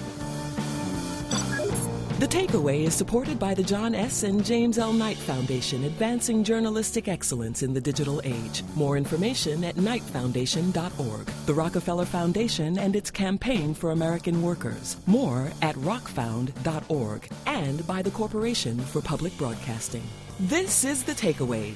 The Takeaway is supported by the John S. and James L. Knight Foundation, advancing journalistic excellence in the digital age. More information at knightfoundation.org. The Rockefeller Foundation and its campaign for American workers. More at rockfound.org. And by the Corporation for Public Broadcasting. This is The Takeaway.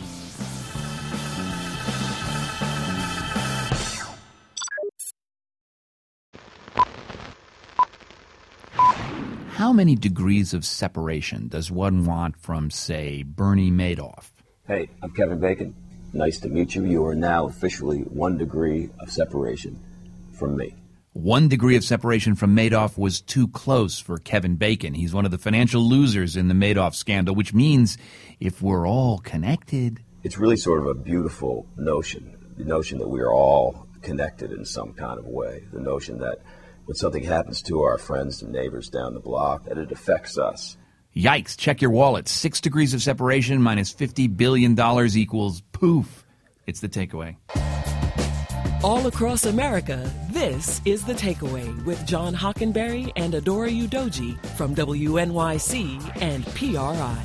How many degrees of separation does one want from, say, Bernie Madoff? Hey, I'm Kevin Bacon. Nice to meet you. You are now officially 1 degree of separation from me. 1 degree of separation from Madoff was too close for Kevin Bacon. He's one of the financial losers in the Madoff scandal, which means if we're all connected... It's really sort of a beautiful notion, the notion that we are all connected in some kind of way, the notion that when something happens to our friends and neighbors down the block, that it affects us. Yikes, check your wallet. 6 degrees of separation minus $50 billion equals poof. It's The Takeaway. All across America, this is The Takeaway with John Hockenberry and Adora Udoji from WNYC and PRI.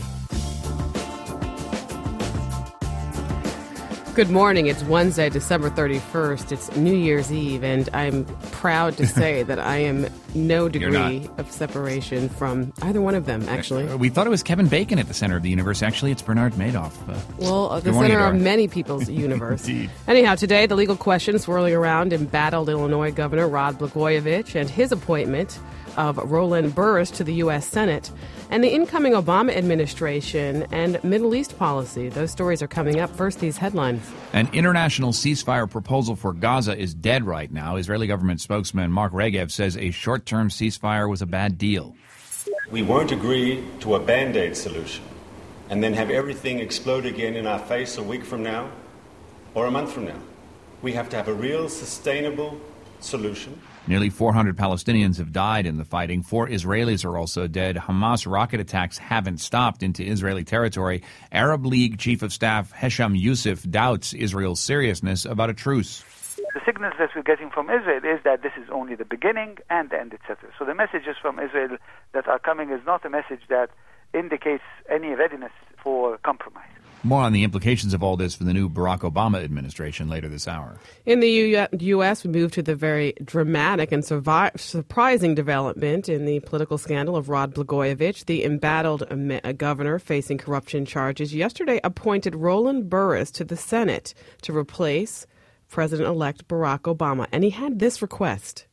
Good morning. It's Wednesday, December 31st. It's New Year's Eve, and I'm proud to say that I am no degree of separation from either one of them, actually. We thought it was Kevin Bacon at the center of the universe. Actually, it's Bernard Madoff. The center of many people's universe. Indeed. Anyhow, today, the legal question swirling around embattled Illinois Governor Rod Blagojevich and his appointment of Roland Burris to the U.S. Senate, and the incoming Obama administration and Middle East policy. Those stories are coming up. First, these headlines. An international ceasefire proposal for Gaza is dead right now. Israeli government spokesman Mark Regev says a short-term ceasefire was a bad deal. We won't agree to a Band-Aid solution and then have everything explode again in our face a week from now or a month from now. We have to have a real sustainable solution. Nearly 400 Palestinians have died in the fighting. 4 Israelis are also dead. Hamas rocket attacks haven't stopped into Israeli territory. Arab League Chief of Staff Hesham Youssef doubts Israel's seriousness about a truce. The signals that we're getting from Israel is that this is only the beginning and the end, etc. So the messages from Israel that are coming is not a message that indicates any readiness for compromise. More on the implications of all this for the new Barack Obama administration later this hour. In the U.S., we move to the very dramatic and surprising development in the political scandal of Rod Blagojevich. The embattled governor facing corruption charges yesterday appointed Roland Burris to the Senate to replace President-elect Barack Obama. And he had this request.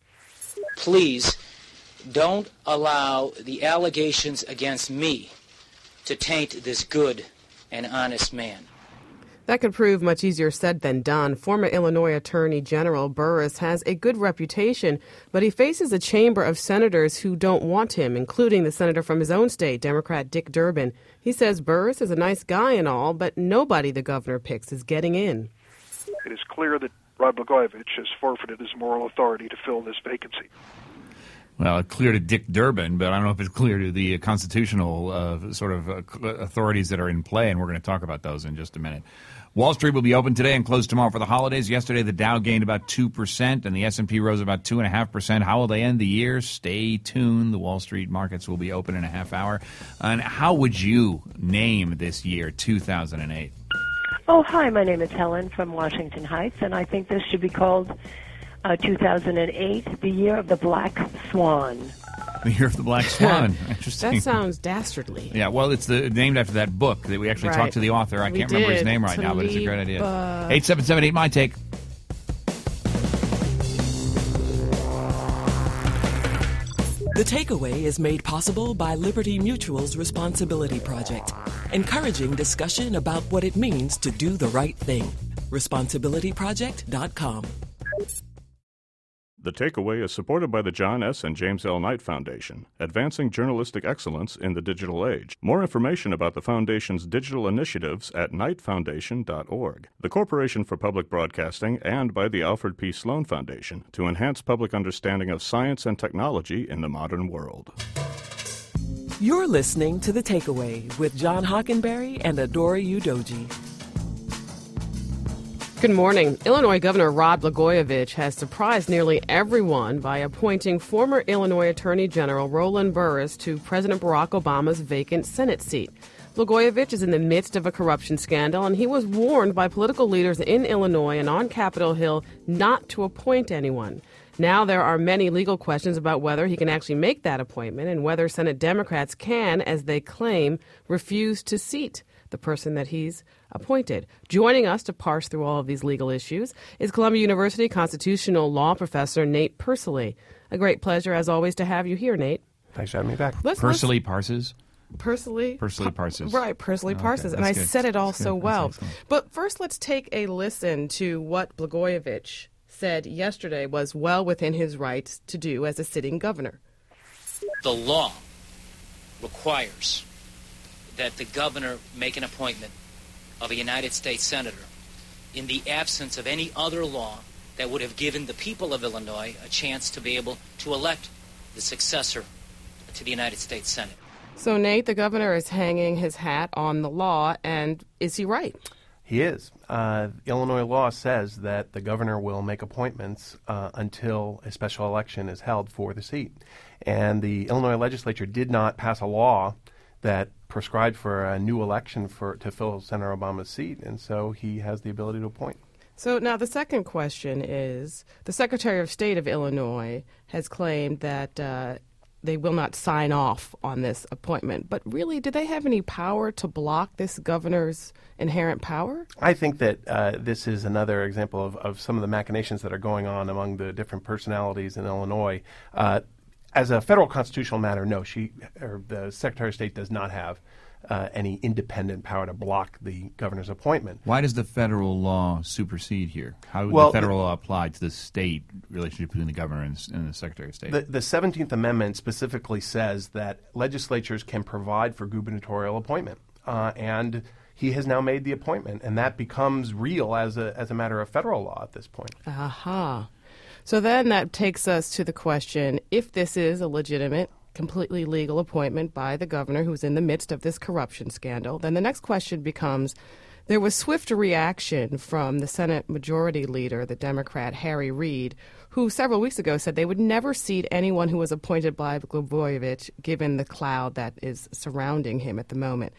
Please don't allow the allegations against me to taint this good and honest man. That could prove much easier said than done. Former Illinois Attorney General Burris has a good reputation, but he faces a chamber of senators who don't want him, including the senator from his own state, Democrat Dick Durbin. He says Burris is a nice guy and all, but nobody the governor picks is getting in. It is clear that Rod Blagojevich has forfeited his moral authority to fill this vacancy. Well, it's clear to Dick Durbin, but I don't know if it's clear to the constitutional authorities that are in play, and we're going to talk about those in just a minute. Wall Street will be open today and closed tomorrow for the holidays. Yesterday, the Dow gained about 2%, and the S&P rose about 2.5%. How will they end the year? Stay tuned. The Wall Street markets will be open in a half hour. And how would you name this year, 2008? Oh, hi, my name is Helen from Washington Heights, and I think this should be called 2008, the year of the Black Swan. The year of the Black Swan. Interesting. That sounds dastardly. Yeah, well, it's named after that book that we actually talked to the author. I can't remember his name right now, but it's a great idea. 877-8 My Take. The Takeaway is made possible by Liberty Mutual's Responsibility Project, encouraging discussion about what it means to do the right thing. ResponsibilityProject.com. The Takeaway is supported by the John S. and James L. Knight Foundation, advancing journalistic excellence in the digital age. More information about the Foundation's digital initiatives at knightfoundation.org. The Corporation for Public Broadcasting and by the Alfred P. Sloan Foundation to enhance public understanding of science and technology in the modern world. You're listening to The Takeaway with John Hockenberry and Adora Udoji. Good morning. Illinois Governor Rod Blagojevich has surprised nearly everyone by appointing former Illinois Attorney General Roland Burris to President Barack Obama's vacant Senate seat. Blagojevich is in the midst of a corruption scandal, and he was warned by political leaders in Illinois and on Capitol Hill not to appoint anyone. Now there are many legal questions about whether he can actually make that appointment and whether Senate Democrats can, as they claim, refuse to seat the person that he's appointed. Joining us to parse through all of these legal issues is Columbia University constitutional law professor Nate Persily. A great pleasure, as always, to have you here, Nate. Thanks for having me back. Persily parses? Persily parses. Right, Persily parses. And I said it all so well. But first, let's take a listen to what Blagojevich said yesterday was well within his rights to do as a sitting governor. The law requires that the governor make an appointment of a United States senator in the absence of any other law that would have given the people of Illinois a chance to be able to elect the successor to the United States Senate. So, Nate, the governor is hanging his hat on the law, and is he right? He is. Illinois law says that the governor will make appointments until a special election is held for the seat. And the Illinois legislature did not pass a law that prescribed for a new election to fill Senator Obama's seat, and so he has the ability to appoint. So now the second question is, the Secretary of State of Illinois has claimed that they will not sign off on this appointment. But really, do they have any power to block this governor's inherent power? I think that this is another example of some of the machinations that are going on among the different personalities in Illinois. as a federal constitutional matter, no, the Secretary of State does not have any independent power to block the governor's appointment. Why does the federal law supersede here? How would the federal law apply to the state relationship between the governor and the Secretary of State? The 17th Amendment specifically says that legislatures can provide for gubernatorial appointment, and he has now made the appointment, and that becomes real as a matter of federal law at this point. Aha. So then that takes us to the question, if this is a legitimate, completely legal appointment by the governor who's in the midst of this corruption scandal, then the next question becomes, there was swift reaction from the Senate Majority Leader, the Democrat Harry Reid, who several weeks ago said they would never seat anyone who was appointed by Blagojevich, given the cloud that is surrounding him at the moment.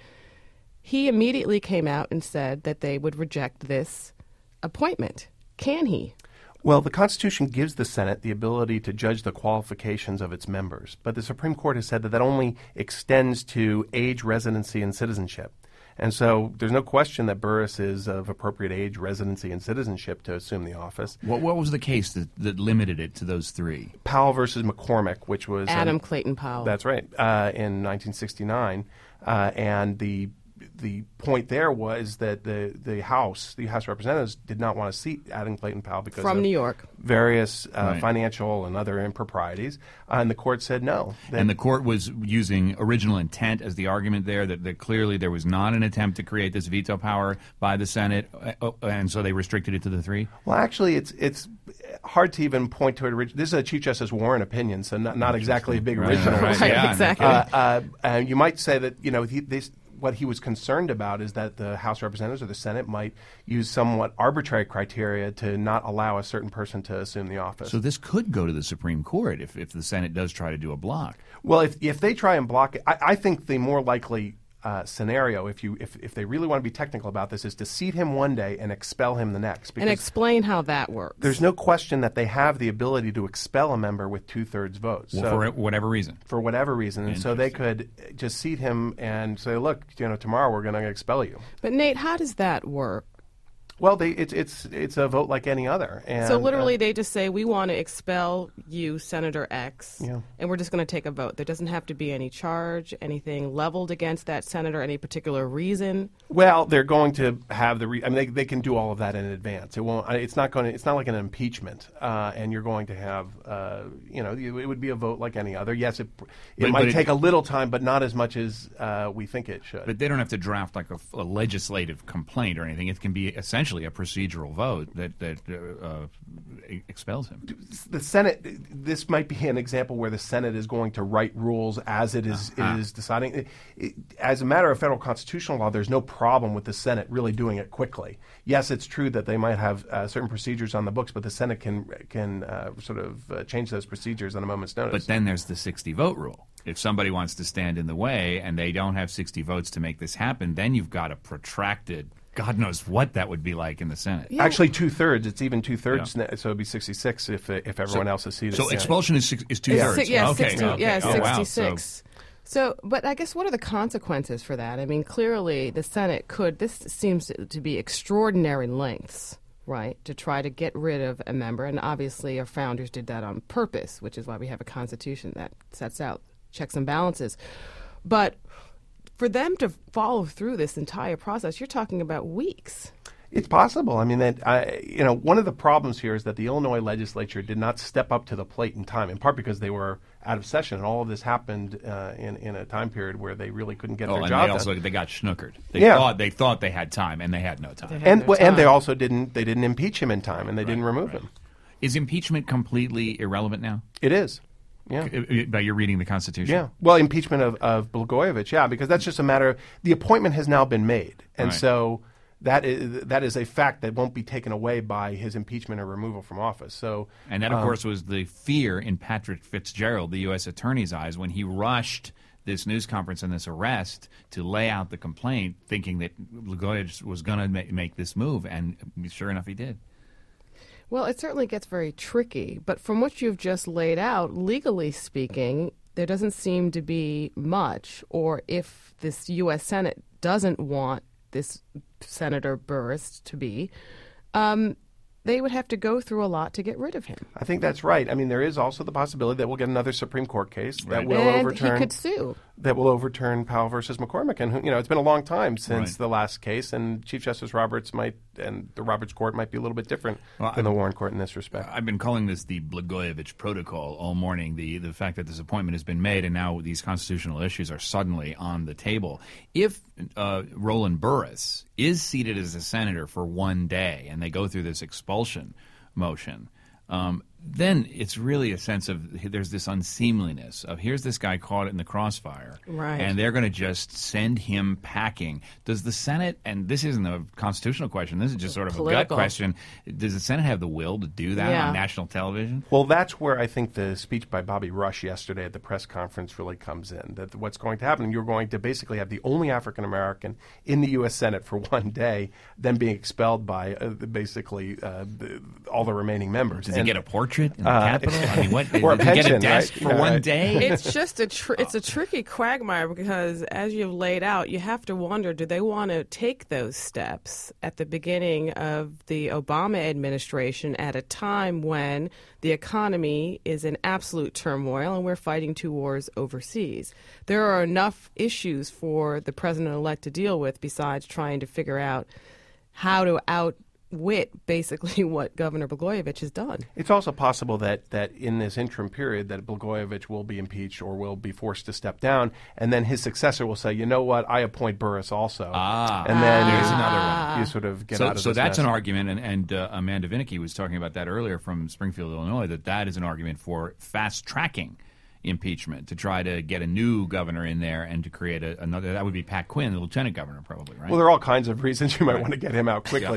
He immediately came out and said that they would reject this appointment. Can he? Well, the Constitution gives the Senate the ability to judge the qualifications of its members, but the Supreme Court has said that only extends to age, residency, and citizenship. And so there's no question that Burris is of appropriate age, residency, and citizenship to assume the office. What was the case that limited it to those three? Powell versus McCormick, which was Adam Clayton Powell. That's right, in 1969, and the point there was that the House of Representatives did not want to seat Adam Clayton Powell because from of New York, various financial and other improprieties, and the court said no. And the court was using original intent as the argument there, that clearly there was not an attempt to create this veto power by the Senate, and so they restricted it to the three? Well, actually, it's hard to even point to it. This is a Chief Justice Warren opinion, so not exactly a big original. Right, yeah, exactly. You might say that, what he was concerned about is that the House of Representatives or the Senate might use somewhat arbitrary criteria to not allow a certain person to assume the office. So this could go to the Supreme Court if the Senate does try to do a block. Well, if they try and block it, I think the more likely scenario, if they really want to be technical about this, is to seat him one day and expel him the next. And explain how that works. There's no question that they have the ability to expel a member with 2/3 votes. Well, for whatever reason. For whatever reason. And so they could just seat him and say, look, tomorrow we're going to expel you. But Nate, how does that work? Well, it's a vote like any other. And, so literally they just say, we want to expel you, Senator X, and we're just going to take a vote. There doesn't have to be any charge, anything leveled against that senator, any particular reason? Well, they're going to have they can do all of that in advance. It won't. It's not like an impeachment, and you're going to have, it would be a vote like any other. Yes, it might take a little time, but not as much as we think it should. But they don't have to draft like a legislative complaint or anything. It can be essentially a procedural vote that expels him. The Senate, this might be an example where the Senate is going to write rules as it is deciding. As a matter of federal constitutional law, there's no problem with the Senate really doing it quickly. Yes, it's true that they might have certain procedures on the books, but the Senate can sort of change those procedures on a moment's notice. But then there's the 60-vote rule. If somebody wants to stand in the way and they don't have 60 votes to make this happen, then you've got a protracted, God knows what that would be like in the Senate. Yeah. Actually, 2/3. It's even 2/3, so it'd be 66 if everyone else is seated. So expulsion is 2/3. Yeah, okay. 66. So, but I guess what are the consequences for that? I mean, clearly the Senate this seems to be extraordinary lengths, right, to try to get rid of a member. And obviously our founders did that on purpose, which is why we have a constitution that sets out checks and balances. But for them to follow through this entire process, you're talking about weeks. It's possible. I mean, one of the problems here is that the Illinois legislature did not step up to the plate in time, in part because they were out of session, and all of this happened in a time period where they really couldn't get their job done. They got snookered. They thought they had time, and they had no time. And they also didn't impeach him in time, and they didn't remove him. Is impeachment completely irrelevant now? It is. Yeah. By your reading the Constitution? Yeah. Well, impeachment of Blagojevich, because that's just a matter of the appointment has now been made. And so that is a fact that won't be taken away by his impeachment or removal from office. And that, of course, was the fear in Patrick Fitzgerald, the U.S. Attorney's eyes, when he rushed this news conference and this arrest to lay out the complaint, thinking that Blagojevich was going to make this move. And sure enough, he did. Well, it certainly gets very tricky, but from what you've just laid out, legally speaking, there doesn't seem to be much, or if this U.S. Senate doesn't want this Senator Burris to be, they would have to go through a lot to get rid of him. I think that's right. I mean, there is also the possibility that we'll get another Supreme Court case that will and overturn. He could sue. That will overturn Powell versus McCormick, and it's been a long time since the last case, and Chief Justice Roberts and the Roberts Court might be a little bit different than the Warren Court in this respect. I've been calling this the Blagojevich protocol all morning. The fact that this appointment has been made, and now these constitutional issues are suddenly on the table. If Roland Burris is seated as a senator for one day, and they go through this expulsion motion, then it's really a sense of there's this unseemliness of here's this guy caught in the crossfire, right? And they're going to just send him packing. Does the Senate, and this isn't a constitutional question, this is just sort of a gut question, does the Senate have the will to do that on national television? Well, that's where I think the speech by Bobby Rush yesterday at the press conference really comes in, that what's going to happen, you're going to basically have the only African-American in the U.S. Senate for one day, then being expelled by basically all the remaining members. Does he get a portrait in the Capitol? I mean, what? Or a pension, get a desk for one day? It's just it's a tricky quagmire because, as you've laid out, you have to wonder: do they want to take those steps at the beginning of the Obama administration at a time when the economy is in absolute turmoil and we're fighting two wars overseas? There are enough issues for the president-elect to deal with besides trying to figure out how to outwit basically what Governor Blagojevich has done. It's also possible that in this interim period that Blagojevich will be impeached or will be forced to step down, and then his successor will say, you know what, I appoint Burris also. And then there's another one. You sort of get out of So this that's mess. an argument, and Amanda Vinicky was talking about that earlier from Springfield, Illinois, that is an argument for fast-tracking impeachment to try to get a new governor in there and to create another. That would be Pat Quinn, the lieutenant governor, probably, right? Well, there are all kinds of reasons you might want to get him out quickly.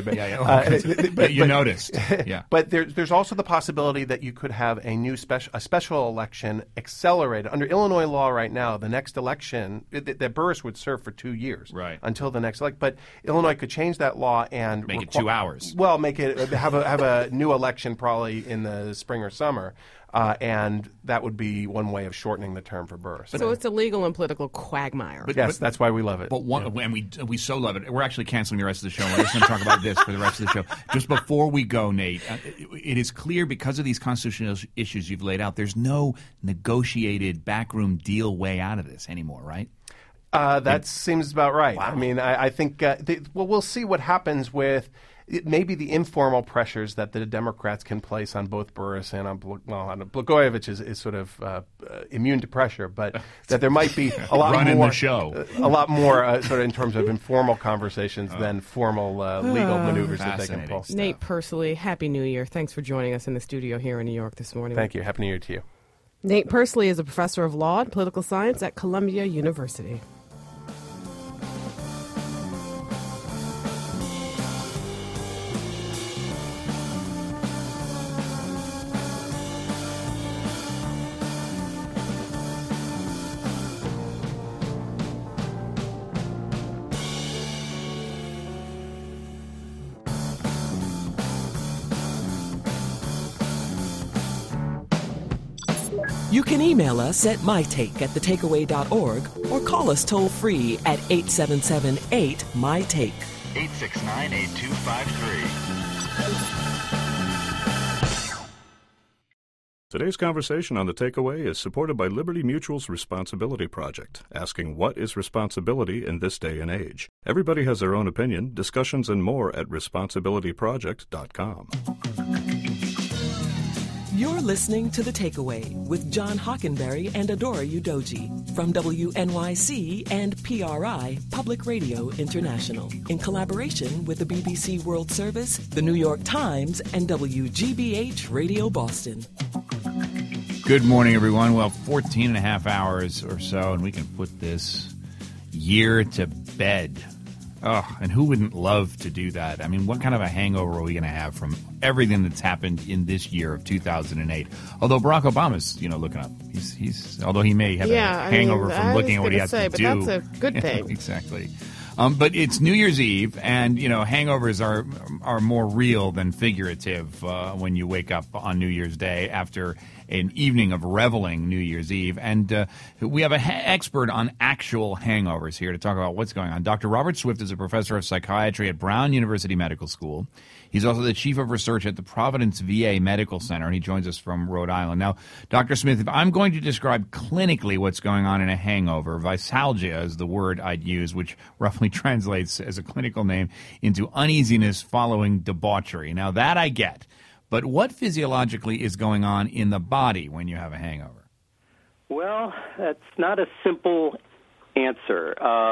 But you noticed. Yeah. But there's also the possibility that you could have a special election accelerated. Under Illinois law right now, the next election, that Burris would serve for 2 years until the next election. But Illinois could change that law and make it 2 hours. Well, make it have a new election probably in the spring or summer. And that would be one way of shortening the term for Burris. So it's a legal and political quagmire. Yes, that's why we love it. But and we so love it. We're actually canceling the rest of the show. We're just going to talk about this for the rest of the show. Just before we go, Nate, it is clear because of these constitutional issues you've laid out, there's no negotiated backroom deal way out of this anymore, right? That seems about right. Wow. I mean, I think, we'll see what happens with maybe the informal pressures that the Democrats can place on both Burris and on Blagojevich is sort of immune to pressure, but that there might be a lot running more the show, a lot more sort of in terms of informal conversations than formal legal maneuvers that they can pull. Nate Persily, Happy New Year. Thanks for joining us in the studio here in New York this morning. Thank you. Happy New Year to you. Nate Persily is a professor of law and political science at Columbia University. You can email us at mytake@thetakeaway.org or call us toll-free at 877-8-MY-TAKE. 869-8253. Today's conversation on The Takeaway is supported by Liberty Mutual's Responsibility Project, asking what is responsibility in this day and age. Everybody has their own opinion. Discussions and more at responsibilityproject.com. You're listening to The Takeaway with John Hockenberry and Adora Udoji from WNYC and PRI, Public Radio International, in collaboration with the BBC World Service, the New York Times, and WGBH Radio Boston. Good morning, everyone. Well, 14 and a half hours or so, and we can put this year to bed. Oh, and who wouldn't love to do that? I mean, what kind of a hangover are we going to have from everything that's happened in this year of 2008? Although Barack Obama's, looking up. He's although he may have a hangover from looking at what he has to do. But that's a good thing. Exactly. But it's New Year's Eve, and, hangovers are more real than figurative when you wake up on New Year's Day after an evening of reveling New Year's Eve. And we have an expert on actual hangovers here to talk about what's going on. Dr. Robert Swift is a professor of psychiatry at Brown University Medical School. He's also the chief of research at the Providence VA Medical Center, and he joins us from Rhode Island. Now, Dr. Smith, if I'm going to describe clinically what's going on in a hangover, visalgia is the word I'd use, which roughly translates as a clinical name into uneasiness following debauchery. Now, that I get. But what physiologically is going on in the body when you have a hangover? Well, that's not a simple answer.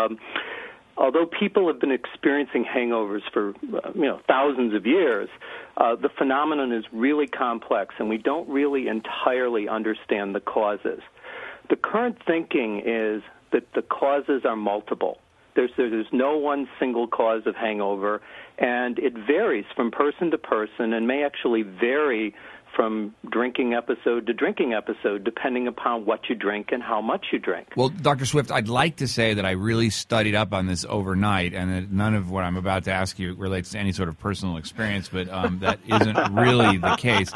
Although people have been experiencing hangovers for thousands of years, the phenomenon is really complex, and we don't really entirely understand the causes. The current thinking is that the causes are multiple. There's no one single cause of hangover, and it varies from person to person and may actually vary from drinking episode to drinking episode, depending upon what you drink and how much you drink. Well, Dr. Swift, I'd like to say that I really studied up on this overnight, and that none of what I'm about to ask you relates to any sort of personal experience, but that isn't really the case.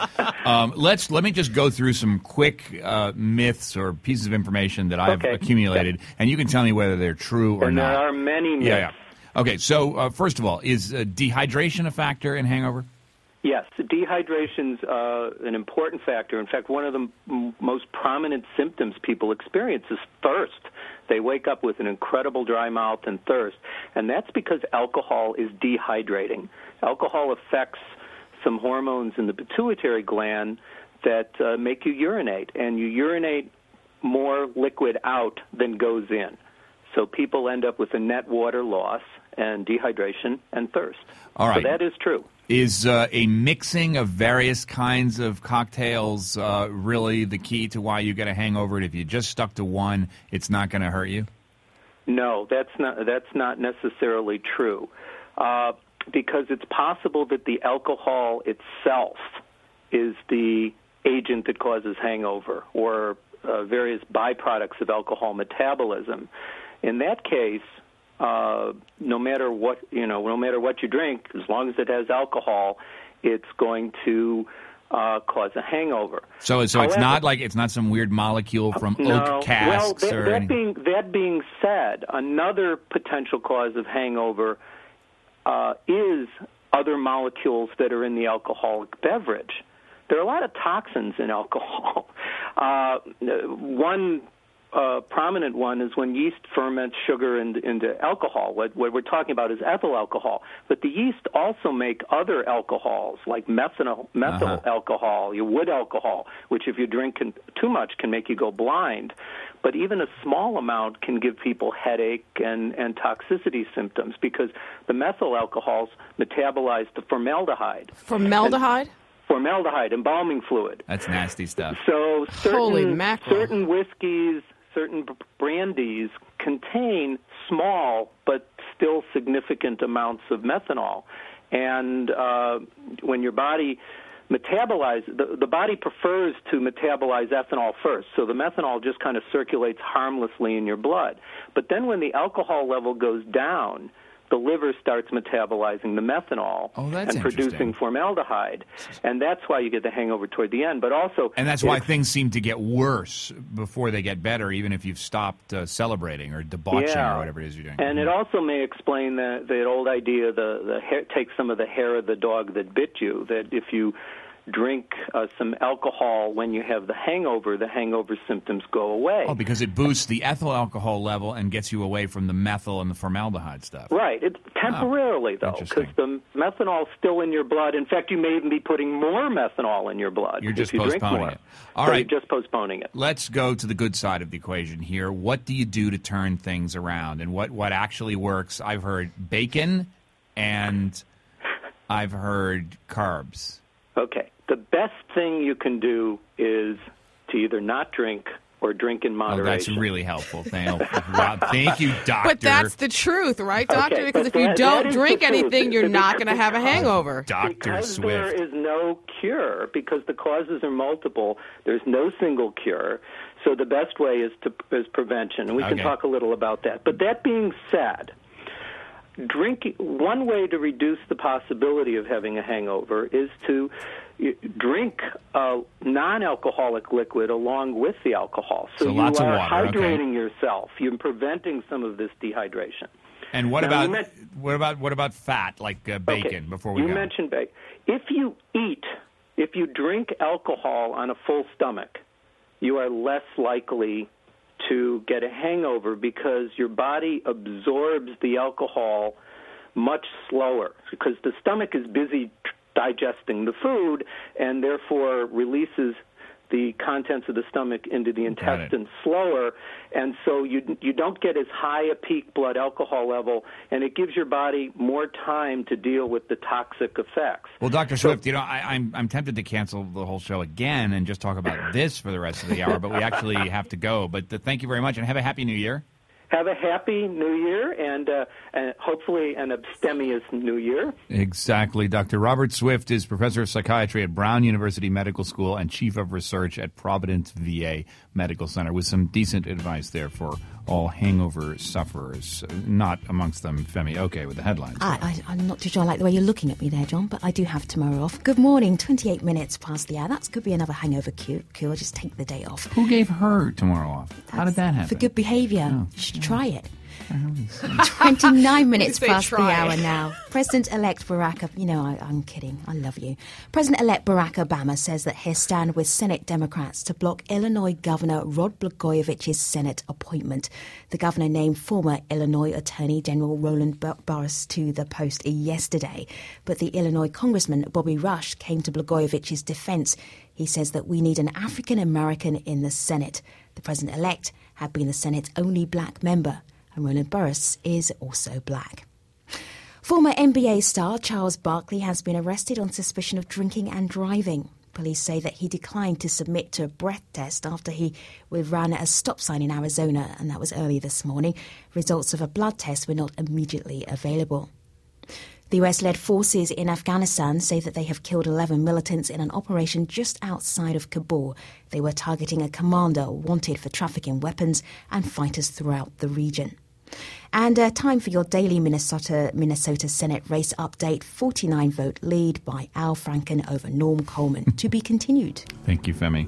Let me just go through some quick myths or pieces of information that I've accumulated, and you can tell me whether they're true or not. There are many myths. Yeah. Okay, so first of all, is dehydration a factor in hangover? Yes, dehydration's an important factor. In fact, one of the most prominent symptoms people experience is thirst. They wake up with an incredible dry mouth and thirst, and that's because alcohol is dehydrating. Alcohol affects some hormones in the pituitary gland that make you urinate, and you urinate more liquid out than goes in. So people end up with a net water loss and dehydration and thirst. All right. So that is true. Is a mixing of various kinds of cocktails really the key to why you get a hangover? And if you just stuck to one, it's not going to hurt you? No, that's not necessarily true, because it's possible that the alcohol itself is the agent that causes hangover, or various byproducts of alcohol metabolism. In that case, no matter what you drink, as long as it has alcohol, it's going to cause a hangover. So however, it's not some weird molecule from oak casks. Well, that being said, another potential cause of hangover is other molecules that are in the alcoholic beverage. There are a lot of toxins in alcohol. One prominent one is when yeast ferments sugar into alcohol. What we're talking about is ethyl alcohol. But the yeast also make other alcohols, like methyl alcohol, your wood alcohol, which if you drink too much can make you go blind. But even a small amount can give people headache and toxicity symptoms, because the methyl alcohols metabolize the formaldehyde. Formaldehyde? Formaldehyde, embalming fluid. That's nasty stuff. So Holy mackerel. certain whiskeys, certain brandies contain small but still significant amounts of methanol. And when your body metabolizes, the body prefers to metabolize ethanol first. So the methanol just kind of circulates harmlessly in your blood. But then when the alcohol level goes down, the liver starts metabolizing the methanol and producing formaldehyde. And that's why you get the hangover toward the end. But also, and that's why things seem to get worse before they get better, even if you've stopped celebrating or debauching or whatever it is you're doing. And it also may explain that old idea, the hair, take some of the hair of the dog that bit you, that if you drink some alcohol when you have the hangover symptoms go away. Oh, because it boosts the ethyl alcohol level and gets you away from the methyl and the formaldehyde stuff. Right. It's temporarily, though, because the methanol is still in your blood. In fact, you may even be putting more methanol in your blood. You're just if you postponing drink more. it. All right. You're just postponing it. Let's go to the good side of the equation here. What do you do to turn things around, and what actually works? I've heard bacon, and I've heard carbs. Okay. The best thing you can do is to either not drink or drink in moderation. Oh, that's really helpful. Thank you, doctor. But that's the truth, right, doctor? Okay, because if you don't drink anything, you're not going to have a hangover. Dr. Swift. There is no cure, because the causes are multiple. There's no single cure. So the best way is prevention, and we can talk a little about that. But that being said, one way to reduce the possibility of having a hangover is to drink a non-alcoholic liquid along with the alcohol. So you lots of are water, hydrating yourself. You're preventing some of this dehydration. And what Now, about fat, like bacon, before we go? You mentioned bacon. If you drink alcohol on a full stomach, you are less likely to get a hangover because your body absorbs the alcohol much slower because the stomach is busy digesting the food and therefore releases the contents of the stomach into the intestine slower, and so you don't get as high a peak blood alcohol level, and it gives your body more time to deal with the toxic effects. Well, Dr. Swift, I'm tempted to cancel the whole show again and just talk about this for the rest of the hour, but we actually have to go. But thank you very much, and have a Happy New Year. Have a happy New Year and hopefully an abstemious New Year. Exactly. Dr. Robert Swift is professor of psychiatry at Brown University Medical School and chief of research at Providence VA Medical Center, with some decent advice there for all hangover sufferers. Not amongst them, Femi. Okay, with the headlines. I'm not too sure I like the way you're looking at me there, John, but I do have tomorrow off. Good morning, 28 minutes past the hour. That could be another hangover cure. Just take the day off. Who gave her tomorrow off? How did that happen? For good behaviour. You should try it. 29 minutes past the hour now. President-elect Barack, I'm kidding. I love you. President-elect Barack Obama says that he'll stand with Senate Democrats to block Illinois Governor Rod Blagojevich's Senate appointment. The governor named former Illinois Attorney General Roland Burris to the post yesterday. But the Illinois Congressman Bobby Rush came to Blagojevich's defense. He says that we need an African-American in the Senate. The president-elect had been the Senate's only black member, and Roland Burris is also black. Former NBA star Charles Barkley has been arrested on suspicion of drinking and driving. Police say that he declined to submit to a breath test after he ran at a stop sign in Arizona, and that was early this morning. Results of a blood test were not immediately available. The US-led forces in Afghanistan say that they have killed 11 militants in an operation just outside of Kabul. They were targeting a commander wanted for trafficking weapons and fighters throughout the region. And time for your daily Minnesota Senate race update. 49-vote lead by Al Franken over Norm Coleman. To be continued. Thank you, Femi.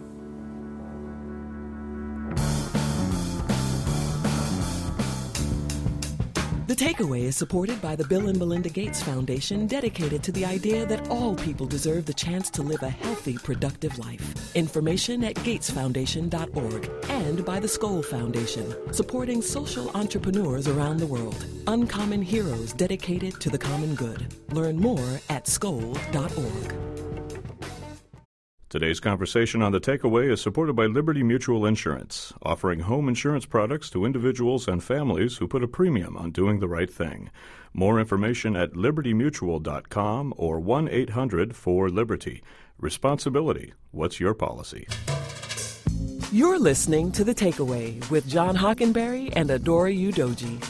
The Takeaway is supported by the Bill and Melinda Gates Foundation, dedicated to the idea that all people deserve the chance to live a healthy, productive life. Information at gatesfoundation.org, and by the Skoll Foundation, supporting social entrepreneurs around the world. Uncommon heroes dedicated to the common good. Learn more at skoll.org. Today's conversation on The Takeaway is supported by Liberty Mutual Insurance, offering home insurance products to individuals and families who put a premium on doing the right thing. More information at libertymutual.com or 1-800-4-LIBERTY. Responsibility. What's your policy? You're listening to The Takeaway with John Hockenberry and Adora Udoji.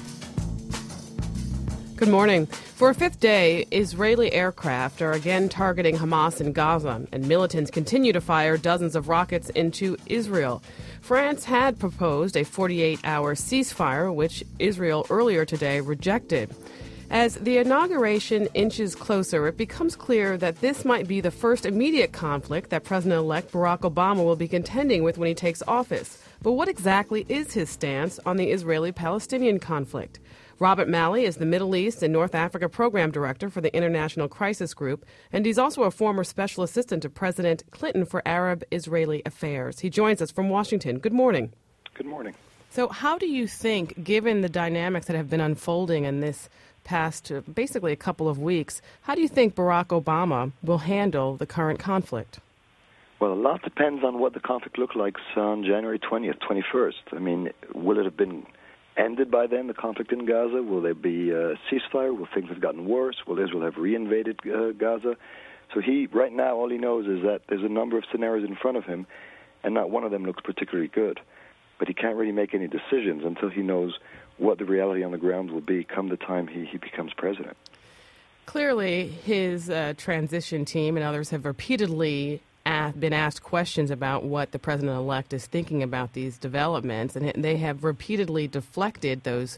Good morning. For a fifth day, Israeli aircraft are again targeting Hamas in Gaza, and militants continue to fire dozens of rockets into Israel. France had proposed a 48-hour ceasefire, which Israel earlier today rejected. As the inauguration inches closer, it becomes clear that this might be the first immediate conflict that President-elect Barack Obama will be contending with when he takes office. But what exactly is his stance on the Israeli-Palestinian conflict? Robert Malley is the Middle East and North Africa Program Director for the International Crisis Group, and he's also a former special assistant to President Clinton for Arab-Israeli affairs. He joins us from Washington. Good morning. Good morning. So how do you think, given the dynamics that have been unfolding in this past basically a couple of weeks, how do you think Barack Obama will handle the current conflict? Well, a lot depends on what the conflict looked like on January 20th, 21st. I mean, will it have been ended by then, the conflict in Gaza? Will there be a ceasefire? Will things have gotten worse? Will Israel have reinvaded Gaza? So right now, all he knows is that there's a number of scenarios in front of him, and not one of them looks particularly good. But he can't really make any decisions until he knows what the reality on the ground will be come the time he becomes president. Clearly, his transition team and others have repeatedly been asked questions about what the president-elect is thinking about these developments, and they have repeatedly deflected those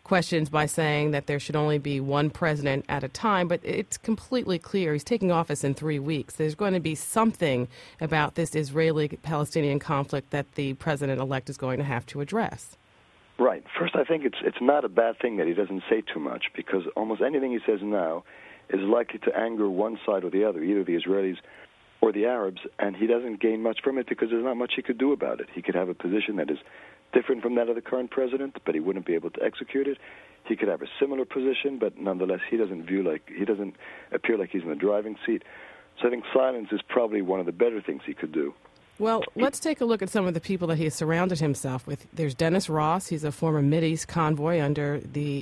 questions by saying that there should only be one president at a time, but it's completely clear he's taking office in 3 weeks. There's going to be something about this Israeli-Palestinian conflict that the president-elect is going to have to address. Right. First, I think it's not a bad thing that he doesn't say too much, because almost anything he says now is likely to anger one side or the other, either the Israelis or the Arabs, and he doesn't gain much from it because there's not much he could do about it. He could have a position that is different from that of the current president, but he wouldn't be able to execute it. He could have a similar position, but nonetheless he doesn't appear like he's in the driving seat. So I think silence is probably one of the better things he could do. Well, let's take a look at some of the people that he has surrounded himself with. There's Dennis Ross. He's a former Mideast envoy under the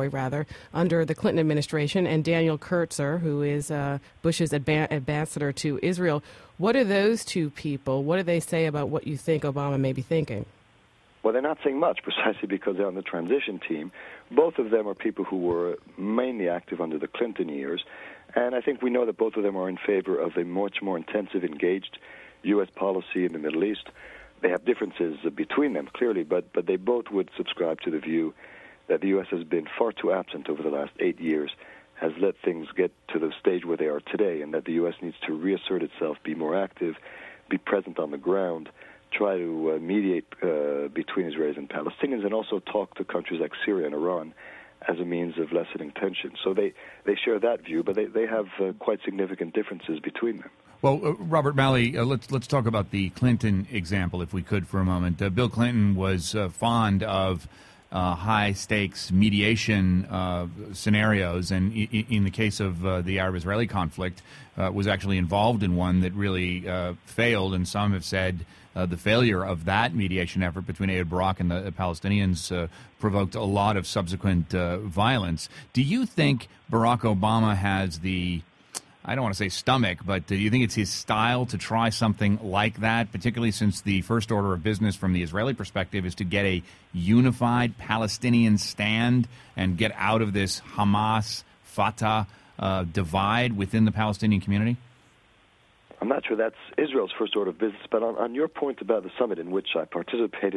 Clinton administration, and Daniel Kurtzer, who is Bush's ambassador to Israel. What are those two people? What do they say about what you think Obama may be thinking? Well, they're not saying much, precisely because they're on the transition team. Both of them are people who were mainly active under the Clinton years, and I think we know that both of them are in favor of a much more intensive, engaged U.S. policy in the Middle East. They have differences between them, clearly, but they both would subscribe to the view that the U.S. has been far too absent over the last 8 years, has let things get to the stage where they are today, and that the U.S. needs to reassert itself, be more active, be present on the ground, try to mediate between Israelis and Palestinians, and also talk to countries like Syria and Iran as a means of lessening tension. So they share that view, but they have quite significant differences between them. Well, Robert Malley, let's talk about the Clinton example, if we could, for a moment. Bill Clinton was fond of high-stakes mediation scenarios, and in the case of the Arab-Israeli conflict, was actually involved in one that really failed, and some have said the failure of that mediation effort between Ehud Barak and the Palestinians provoked a lot of subsequent violence. Do you think Barack Obama has the, I don't want to say stomach, but do you think it's his style to try something like that, particularly since the first order of business from the Israeli perspective is to get a unified Palestinian stand and get out of this Hamas-Fatah divide within the Palestinian community? I'm not sure that's Israel's first order of business, but on your point about the summit in which I participated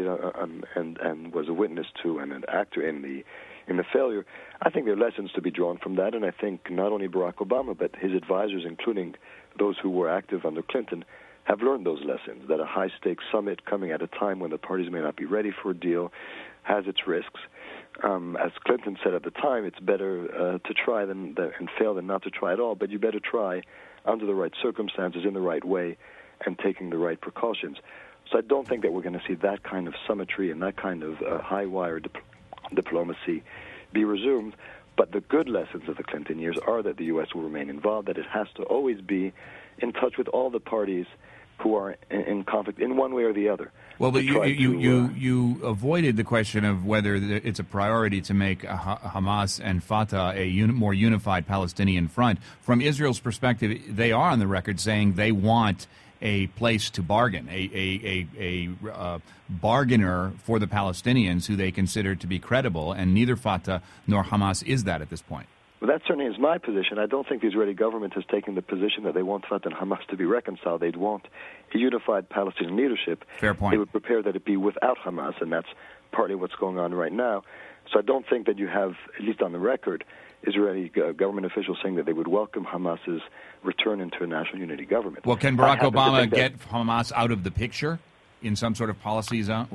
and was a witness to and an actor in the failure, I think there are lessons to be drawn from that, and I think not only Barack Obama, but his advisors, including those who were active under Clinton, have learned those lessons, that a high-stakes summit coming at a time when the parties may not be ready for a deal has its risks. As Clinton said at the time, it's better to try and fail than not to try at all, but you better try under the right circumstances, in the right way, and taking the right precautions. So I don't think that we're going to see that kind of symmetry and that kind of high-wire diplomacy be resumed. But the good lessons of the Clinton years are that the U.S. will remain involved, that it has to always be in touch with all the parties who are in conflict in one way or the other. Well, but you avoided the question of whether it's a priority to make Hamas and Fatah a more unified Palestinian front. From Israel's perspective, they are on the record saying they want a place to bargain, a bargainer for the Palestinians who they consider to be credible, and neither Fatah nor Hamas is that at this point. Well, that certainly is my position. I don't think the Israeli government has taken the position that they want Fatah and Hamas to be reconciled. They'd want a unified Palestinian leadership. Fair point. They would prepare that it be without Hamas, and that's partly what's going on right now. So I don't think that you have, at least on the record, Israeli government officials saying that they would welcome Hamas's return into a national unity government. Well, can Barack Obama get Hamas out of the picture in some sort of policy zone,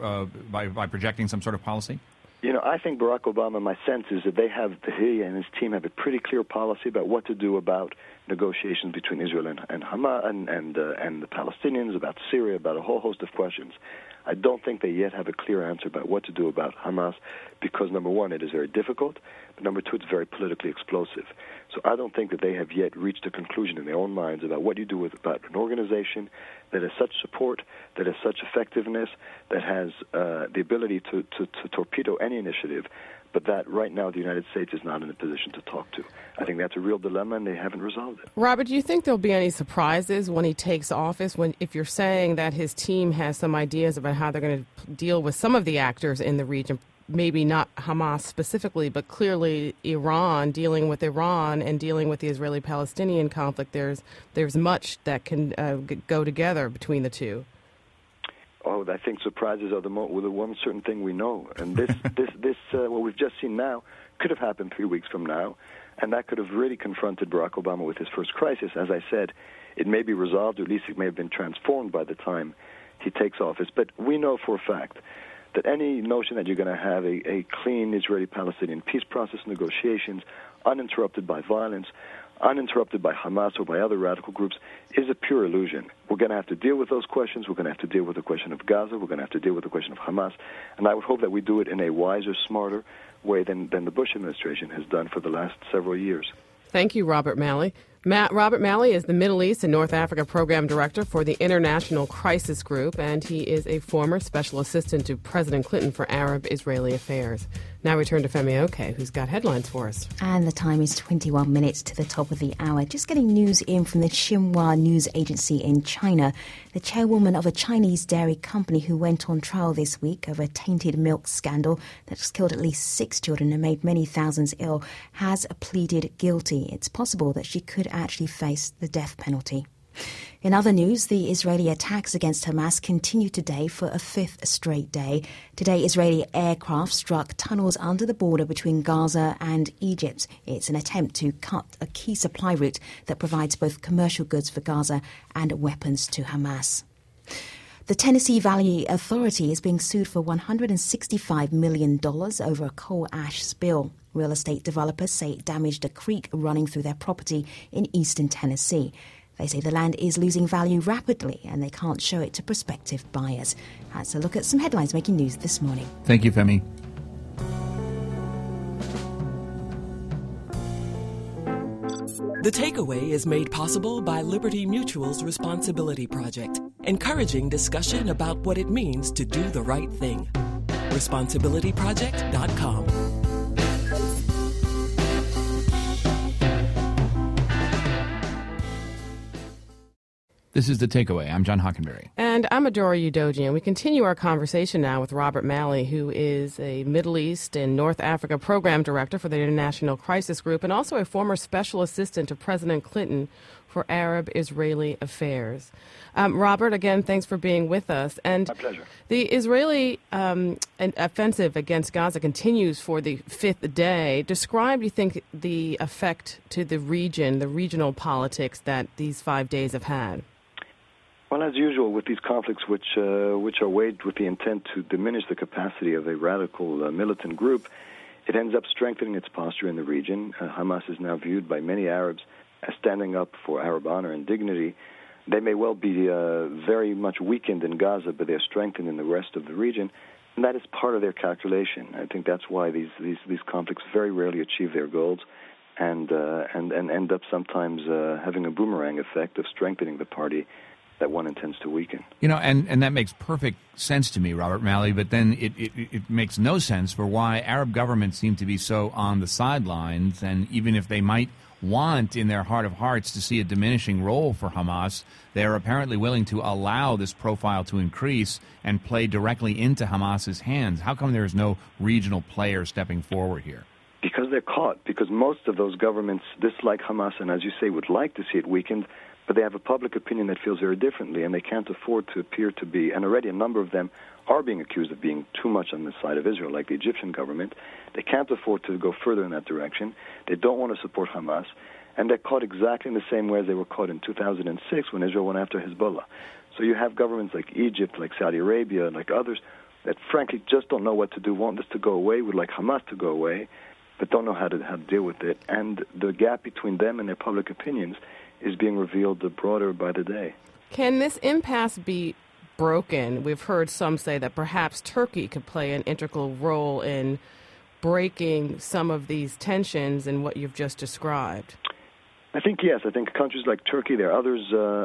by projecting some sort of policy? You know, I think Barack Obama, my sense is that he and his team have a pretty clear policy about what to do about negotiations between Israel and Hamas and the Palestinians, about Syria, about a whole host of questions. I don't think they yet have a clear answer about what to do about Hamas because, number one, it is very difficult, but number two, it's very politically explosive. So I don't think that they have yet reached a conclusion in their own minds about what you do about an organization that has such support, that has such effectiveness, that has the ability to torpedo any initiative, but that right now the United States is not in a position to talk to. I think that's a real dilemma, and they haven't resolved it. Robert, do you think there'll be any surprises when he takes office? If you're saying that his team has some ideas about how they're going to deal with some of the actors in the region, maybe not Hamas specifically, but clearly Iran, dealing with Iran and dealing with the Israeli-Palestinian conflict, there's much that can go together between the two. Oh, I think surprises are the one certain thing we know. And this what we've just seen now could have happened 3 weeks from now, and that could have really confronted Barack Obama with his first crisis. As I said, it may be resolved, or at least it may have been transformed by the time he takes office. But we know for a fact that any notion that you're going to have a clean Israeli-Palestinian peace process, negotiations, uninterrupted by violence, uninterrupted by Hamas or by other radical groups, is a pure illusion. We're going to have to deal with those questions. We're going to have to deal with the question of Gaza. We're going to have to deal with the question of Hamas. And I would hope that we do it in a wiser, smarter way than the Bush administration has done for the last several years. Thank you, Robert Malley. Robert Malley is the Middle East and North Africa Program Director for the International Crisis Group, and he is a former special assistant to President Clinton for Arab-Israeli affairs. Now we turn to Femi Oke, who's got headlines for us. And the time is 21 minutes to the top of the hour. Just getting news in from the Xinhua news agency in China. The chairwoman of a Chinese dairy company who went on trial this week over a tainted milk scandal that has killed at least 6 children and made many thousands ill has pleaded guilty. It's possible that she could actually face the death penalty. In other news, the Israeli attacks against Hamas continue today for a 5th straight day. Today, Israeli aircraft struck tunnels under the border between Gaza and Egypt. It's an attempt to cut a key supply route that provides both commercial goods for Gaza and weapons to Hamas. The Tennessee Valley Authority is being sued for $165 million over a coal ash spill. Real estate developers say it damaged a creek running through their property in eastern Tennessee. They say the land is losing value rapidly and they can't show it to prospective buyers. That's a look at some headlines making news this morning. Thank you, Femi. The Takeaway is made possible by Liberty Mutual's Responsibility Project, encouraging discussion about what it means to do the right thing. ResponsibilityProject.com. This is The Takeaway. I'm John Hockenberry. And I'm Adora Udoji, and we continue our conversation now with Robert Malley, who is a Middle East and North Africa Program Director for the International Crisis Group and also a former special assistant to President Clinton for Arab-Israeli affairs. Robert, again, thanks for being with us. And my pleasure. The Israeli offensive against Gaza continues for the 5th day. Describe, you think, the effect to the region, the regional politics that these 5 days have had. Well, as usual with these conflicts which are waged with the intent to diminish the capacity of a radical militant group, it ends up strengthening its posture in the region. Hamas is now viewed by many Arabs as standing up for Arab honor and dignity. They may well be very much weakened in Gaza, but they're strengthened in the rest of the region, and that is part of their calculation. I think that's why these conflicts very rarely achieve their goals and end up sometimes having a boomerang effect of strengthening the party that one intends to weaken. You know, and that makes perfect sense to me, Robert Malley, but then it makes no sense for why Arab governments seem to be so on the sidelines, and even if they might want in their heart of hearts to see a diminishing role for Hamas, they're apparently willing to allow this profile to increase and play directly into Hamas's hands. How come there's no regional player stepping forward here? Because they're caught, because most of those governments dislike Hamas and, as you say, would like to see it weakened, but they have a public opinion that feels very differently, and they can't afford to appear to be, and already a number of them are being accused of being too much on the side of Israel, like the Egyptian government. They can't afford to go further in that direction. They don't want to support Hamas, and they're caught exactly in the same way as they were caught in 2006 when Israel went after Hezbollah. So you have governments like Egypt, like Saudi Arabia, and like others that frankly just don't know what to do, want this to go away, would like Hamas to go away, but don't know how to deal with it. And the gap between them and their public opinions is being revealed broader by the day. Can this impasse be broken? We've heard some say that perhaps Turkey could play an integral role in breaking some of these tensions and what you've just described. I think yes. I think countries like Turkey, there are others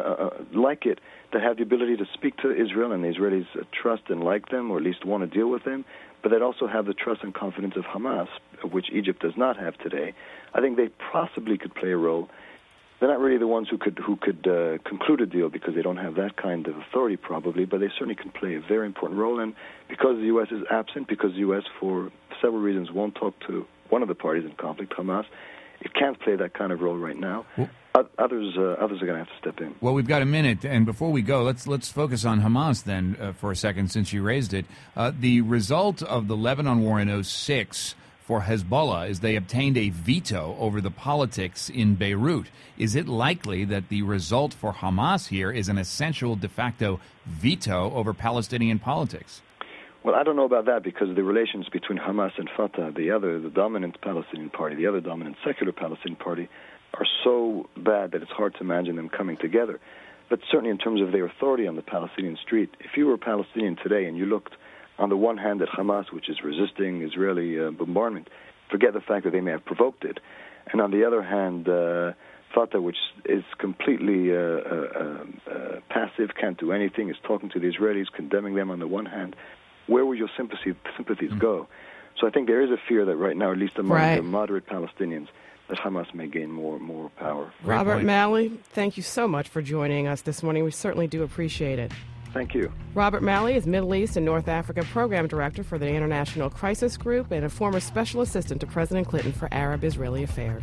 like it that have the ability to speak to Israel, and the Israelis trust and like them, or at least want to deal with them, but that also have the trust and confidence of Hamas, which Egypt does not have today. I think they possibly could play a role. They're not really the ones who could conclude a deal because they don't have that kind of authority probably, but they certainly can play a very important role. And because the U.S. is absent, because the U.S. for several reasons won't talk to one of the parties in conflict, Hamas, It can't play that kind of role right now. Others are going to have to step in. Well, we've got a minute, and before we go, let's focus on Hamas then for a second, since you raised it. The result of the Lebanon war in 2006 for Hezbollah is they obtained a veto over the politics in Beirut. Is it likely that the result for Hamas here is an essential de facto veto over Palestinian politics? Well, I don't know about that, because the relations between Hamas and Fatah, the dominant Palestinian party, the other dominant secular Palestinian party, are so bad that it's hard to imagine them coming together. But certainly in terms of their authority on the Palestinian street, if you were a Palestinian today and you looked on the one hand at Hamas, which is resisting Israeli bombardment, forget the fact that they may have provoked it, and on the other hand, Fatah, which is completely passive, can't do anything, is talking to the Israelis, condemning them on the one hand, where would your sympathies go? So I think there is a fear that right now, at least among the moderate Palestinians, that Hamas may gain more power. Robert Malley, thank you so much for joining us this morning. We certainly do appreciate it. Thank you. Robert Malley is Middle East and North Africa Program Director for the International Crisis Group and a former Special Assistant to President Clinton for Arab-Israeli Affairs.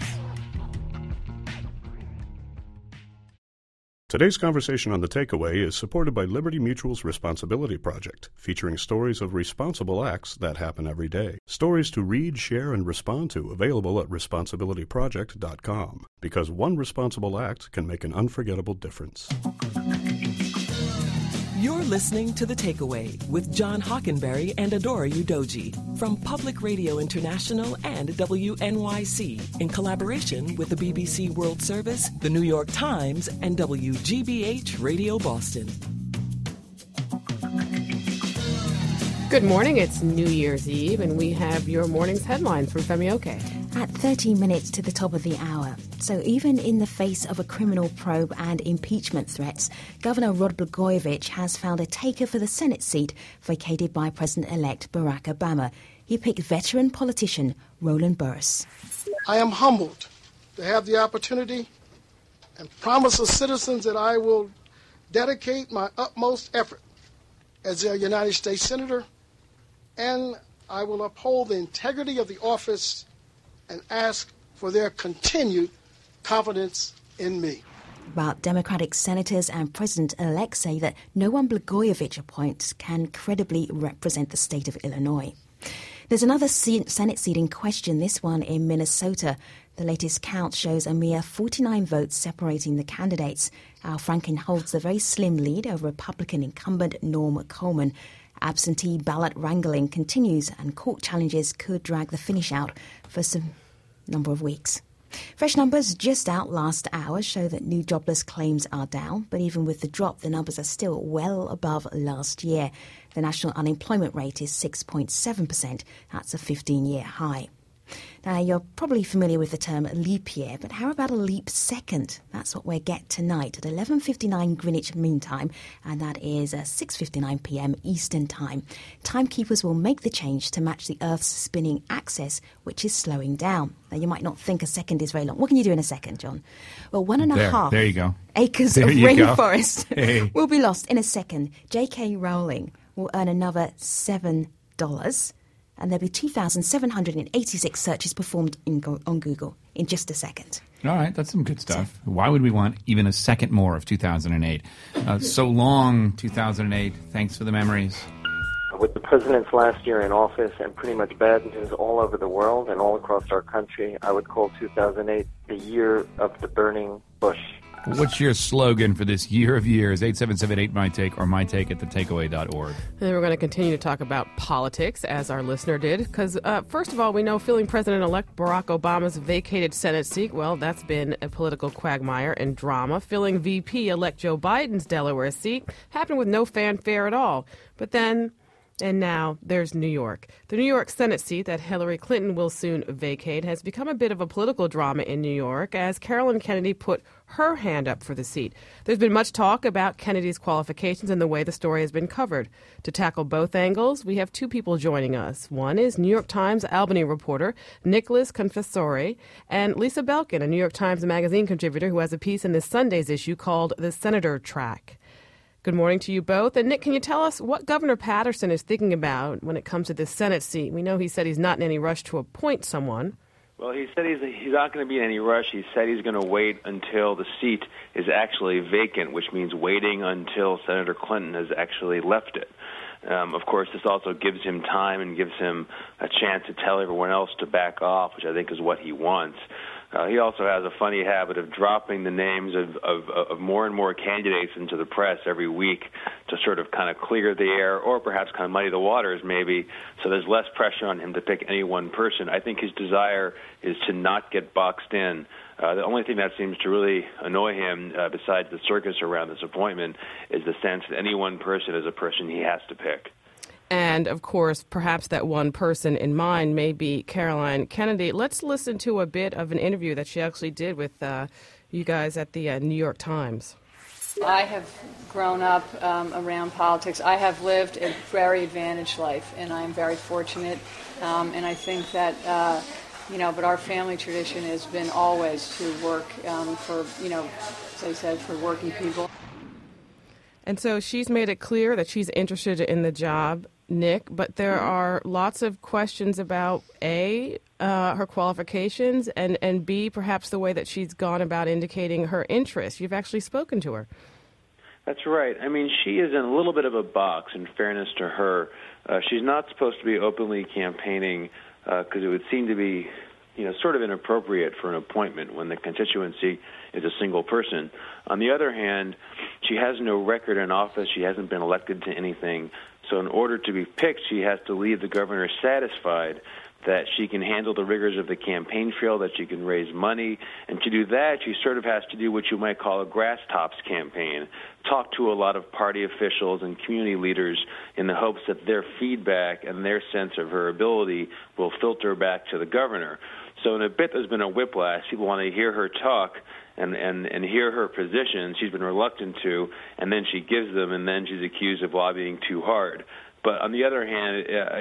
Today's conversation on The Takeaway is supported by Liberty Mutual's Responsibility Project, featuring stories of responsible acts that happen every day. Stories to read, share, and respond to, available at responsibilityproject.com. Because one responsible act can make an unforgettable difference. You're listening to The Takeaway with John Hockenberry and Adora Udoji from Public Radio International and WNYC in collaboration with the BBC World Service, the New York Times, and WGBH Radio Boston. Good morning. It's New Year's Eve, and we have your morning's headlines from Femi Oke. At 13 minutes to the top of the hour. So even in the face of a criminal probe and impeachment threats, Governor Rod Blagojevich has found a taker for the Senate seat vacated by President-elect Barack Obama. He picked veteran politician Roland Burris. I am humbled to have the opportunity and promise the citizens that I will dedicate my utmost effort as a United States Senator, and I will uphold the integrity of the office and ask for their continued confidence in me. But Democratic senators and President-elect say that no one Blagojevich appoints can credibly represent the state of Illinois. There's another Senate seat in question, this one in Minnesota. The latest count shows a mere 49 votes separating the candidates. Al Franken holds the very slim lead over Republican incumbent Norm Coleman. Absentee ballot wrangling continues, and court challenges could drag the finish out for some number of weeks. Fresh numbers just out last hour show that new jobless claims are down, but even with the drop, the numbers are still well above last year. The national unemployment rate is 6.7%. That's a 15-year high. Now, you're probably familiar with the term leap year, but how about a leap second? That's what we'll get tonight at 11:59 Greenwich Mean Time, and that is 6:59 p.m. Eastern Time. Timekeepers will make the change to match the Earth's spinning axis, which is slowing down. Now, you might not think a second is very long. What can you do in a second, John? Well, 1.5 there you go. acres of rainforest will be lost in a second. J.K. Rowling will earn another $7. And there'll be 2,786 searches performed on Google in just a second. All right, that's some good stuff. Why would we want even a second more of 2008? So long, 2008. Thanks for the memories. With the president's last year in office and pretty much bad news all over the world and all across our country, I would call 2008 the year of the burning bush. What's your slogan for this year of years? 877-8MyTake or mytake@thetakeaway.org. And we're going to continue to talk about politics, as our listener did, because first of all, we know filling President-elect Barack Obama's vacated Senate seat, well, that's been a political quagmire and drama. Filling VP-elect Joe Biden's Delaware seat happened with no fanfare at all. But then, and now, there's New York. The New York Senate seat that Hillary Clinton will soon vacate has become a bit of a political drama in New York as Carolyn Kennedy put her hand up for the seat. There's been much talk about Kennedy's qualifications and the way the story has been covered. To tackle both angles, we have two people joining us. One is New York Times Albany reporter Nicholas Confessore and Lisa Belkin, a New York Times Magazine contributor who has a piece in this Sunday's issue called The Senator Track. Good morning to you both. And Nick, can you tell us what Governor Patterson is thinking about when it comes to this Senate seat? We know he said he's not in any rush to appoint someone, Well, he said he's not going to be in any rush. He said he's going to wait until the seat is actually vacant, which means waiting until Senator Clinton has actually left it. Of course, this also gives him time and gives him a chance to tell everyone else to back off, which I think is what he wants. He also has a funny habit of dropping the names of more and more candidates into the press every week to sort of kind of clear the air or perhaps kind of muddy the waters maybe, so there's less pressure on him to pick any one person. I think his desire is to not get boxed in. The only thing that seems to really annoy him, besides the circus around this appointment, is the sense that any one person is a person he has to pick. And, of course, perhaps that one person in mind may be Caroline Kennedy. Let's listen to a bit of an interview that she actually did with you guys at the New York Times. I have grown up around politics. I have lived a very advantaged life, and I'm very fortunate. And I think that, but our family tradition has been always to work for, as I said, for working people. And so she's made it clear that she's interested in the job, Nick, but there are lots of questions about, A, her qualifications, and B, perhaps the way that she's gone about indicating her interest. You've actually spoken to her. That's right. I mean, she is in a little bit of a box, in fairness to her. She's not supposed to be openly campaigning because it would seem to be sort of inappropriate for an appointment when the constituency is a single person. On the other hand, she has no record in office. She hasn't been elected to anything. So in order to be picked, she has to leave the governor satisfied that she can handle the rigors of the campaign trail, that she can raise money. And to do that, she sort of has to do what you might call a grass tops campaign, talk to a lot of party officials and community leaders in the hopes that their feedback and their sense of her ability will filter back to the governor. So in a bit, there's been a whiplash. People want to hear her talk and hear her position. She's been reluctant to, and then she gives them, and then she's accused of lobbying too hard. But on the other hand,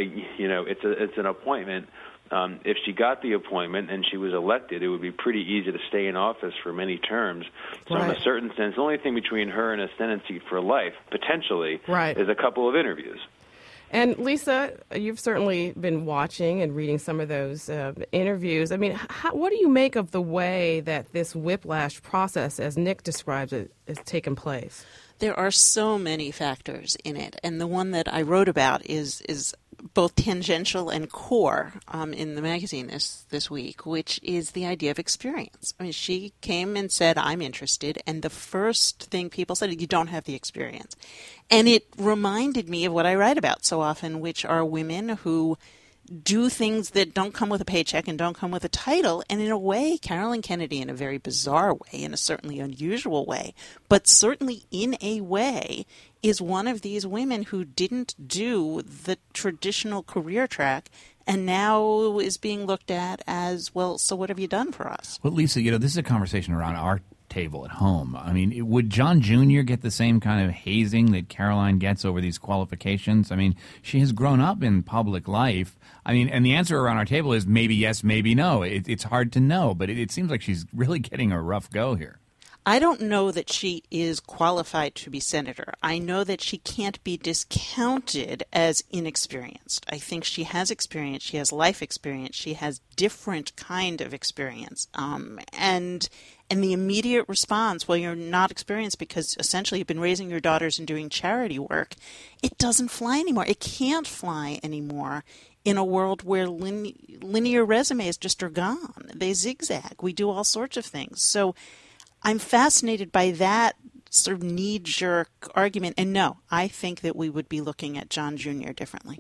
it's an appointment. If she got the appointment and she was elected, it would be pretty easy to stay in office for many terms. So in a certain sense, the only thing between her and a Senate seat for life, potentially, is a couple of interviews. And Lisa, you've certainly been watching and reading some of those interviews. I mean, what do you make of the way that this whiplash process, as Nick describes it, has taken place? There are so many factors in it, and the one that I wrote about is both tangential and core in the magazine this week, which is the idea of experience. I mean, she came and said, I'm interested, and the first thing people said, you don't have the experience. And it reminded me of what I write about so often, which are women who do things that don't come with a paycheck and don't come with a title. And in a way, Caroline Kennedy, in a very bizarre way, in a certainly unusual way, but certainly in a way, is one of these women who didn't do the traditional career track and now is being looked at as, well, so what have you done for us? Well, Lisa, this is a conversation around our table at home. I mean, would John Jr. get the same kind of hazing that Caroline gets over these qualifications? I mean, she has grown up in public life. I mean, and the answer around our table is maybe yes, maybe no. It's hard to know, but it seems like she's really getting a rough go here. I don't know that she is qualified to be senator. I know that she can't be discounted as inexperienced. I think she has experience. She has life experience. She has different kind of experience. And the immediate response, well, you're not experienced because essentially you've been raising your daughters and doing charity work, it doesn't fly anymore. It can't fly anymore in a world where linear resumes just are gone. They zigzag. We do all sorts of things. So I'm fascinated by that sort of knee-jerk argument. And no, I think that we would be looking at John Jr. differently.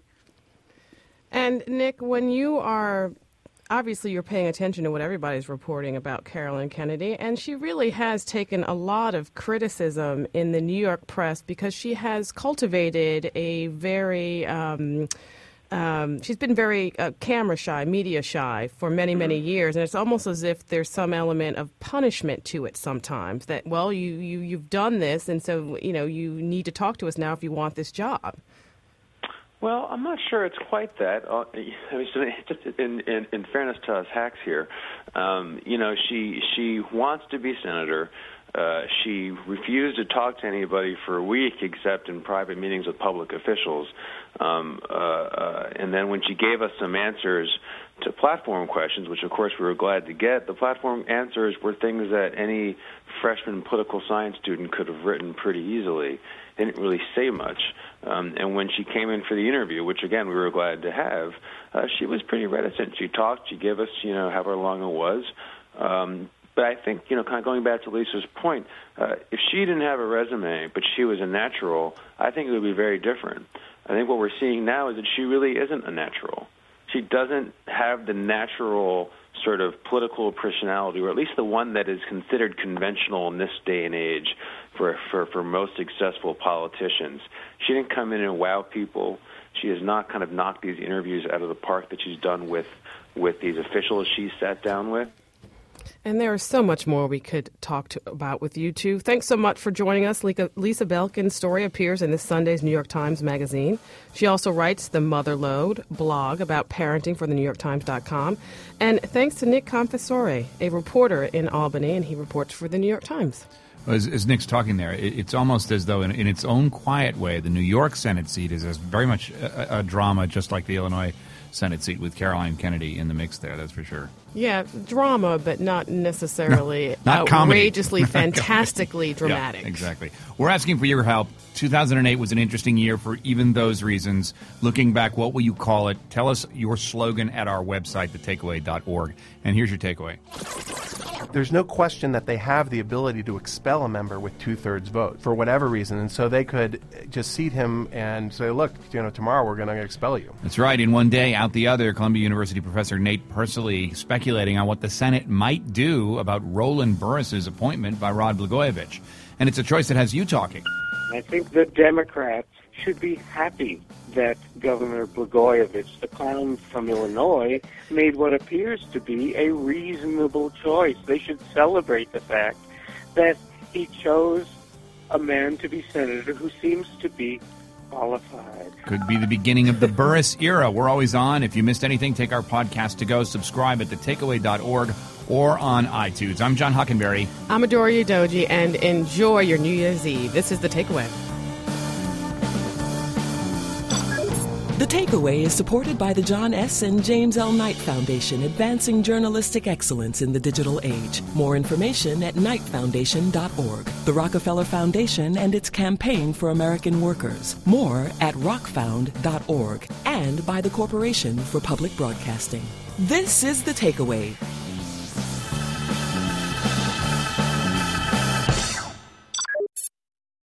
And Nick, when you are, obviously you're paying attention to what everybody's reporting about Caroline Kennedy, and she really has taken a lot of criticism in the New York press because she has cultivated a very... she's been very camera shy, media shy for many, many years, and it's almost as if there's some element of punishment to it sometimes. That, well, you've done this, and so you need to talk to us now if you want this job. Well, I'm not sure it's quite that. I mean, just in fairness to us hacks here, she wants to be senator. She refused to talk to anybody for a week except in private meetings with public officials. And then when she gave us some answers to platform questions, which of course we were glad to get, the platform answers were things that any freshman political science student could have written pretty easily. They didn't really say much. And when she came in for the interview, which again we were glad to have, she was pretty reticent. She talked, she gave us, however long it was. But I think, kind of going back to Lisa's point, if she didn't have a resume, but she was a natural, I think it would be very different. I think what we're seeing now is that she really isn't a natural. She doesn't have the natural sort of political personality, or at least the one that is considered conventional in this day and age for most successful politicians. She didn't come in and wow people. She has not kind of knocked these interviews out of the park that she's done with these officials she sat down with. And there is so much more we could talk about with you two. Thanks so much for joining us. Lisa Belkin's story appears in this Sunday's New York Times Magazine. She also writes the Motherlode blog about parenting for the NewYorkTimes.com. And thanks to Nick Confessore, a reporter in Albany, and he reports for the New York Times. As Nick's talking there, it's almost as though in its own quiet way, the New York Senate seat is very much a drama, just like the Illinois Senate seat with Caroline Kennedy in the mix there, that's for sure. Yeah, drama, but not necessarily not outrageously, fantastically dramatic. Yeah, exactly. We're asking for your help. 2008 was an interesting year for even those reasons. Looking back, what will you call it? Tell us your slogan at our website, thetakeaway.org. And here's your takeaway. There's no question that they have the ability to expel a member with 2/3 vote for whatever reason, and so they could just seat him and say, look, tomorrow we're going to expel you. That's right. In one day, out the other, Columbia University professor Nate Persily speculating on what the Senate might do about Roland Burris's appointment by Rod Blagojevich. And it's a choice that has you talking. I think the Democrats should be happy that Governor Blagojevich, the clown from Illinois, made what appears to be a reasonable choice. They should celebrate the fact that he chose a man to be senator who seems to be qualified. Could be the beginning of the Burris era. We're always on. If you missed anything, take our podcast to go. Subscribe at thetakeaway.org or on iTunes. I'm John Hockenberry. I'm Adora Udoji, and enjoy your New Year's Eve. This is The Takeaway. The Takeaway is supported by the John S. and James L. Knight Foundation, advancing journalistic excellence in the digital age. More information at knightfoundation.org. The Rockefeller Foundation and its campaign for American workers. More at rockfound.org. And by the Corporation for Public Broadcasting. This is The Takeaway.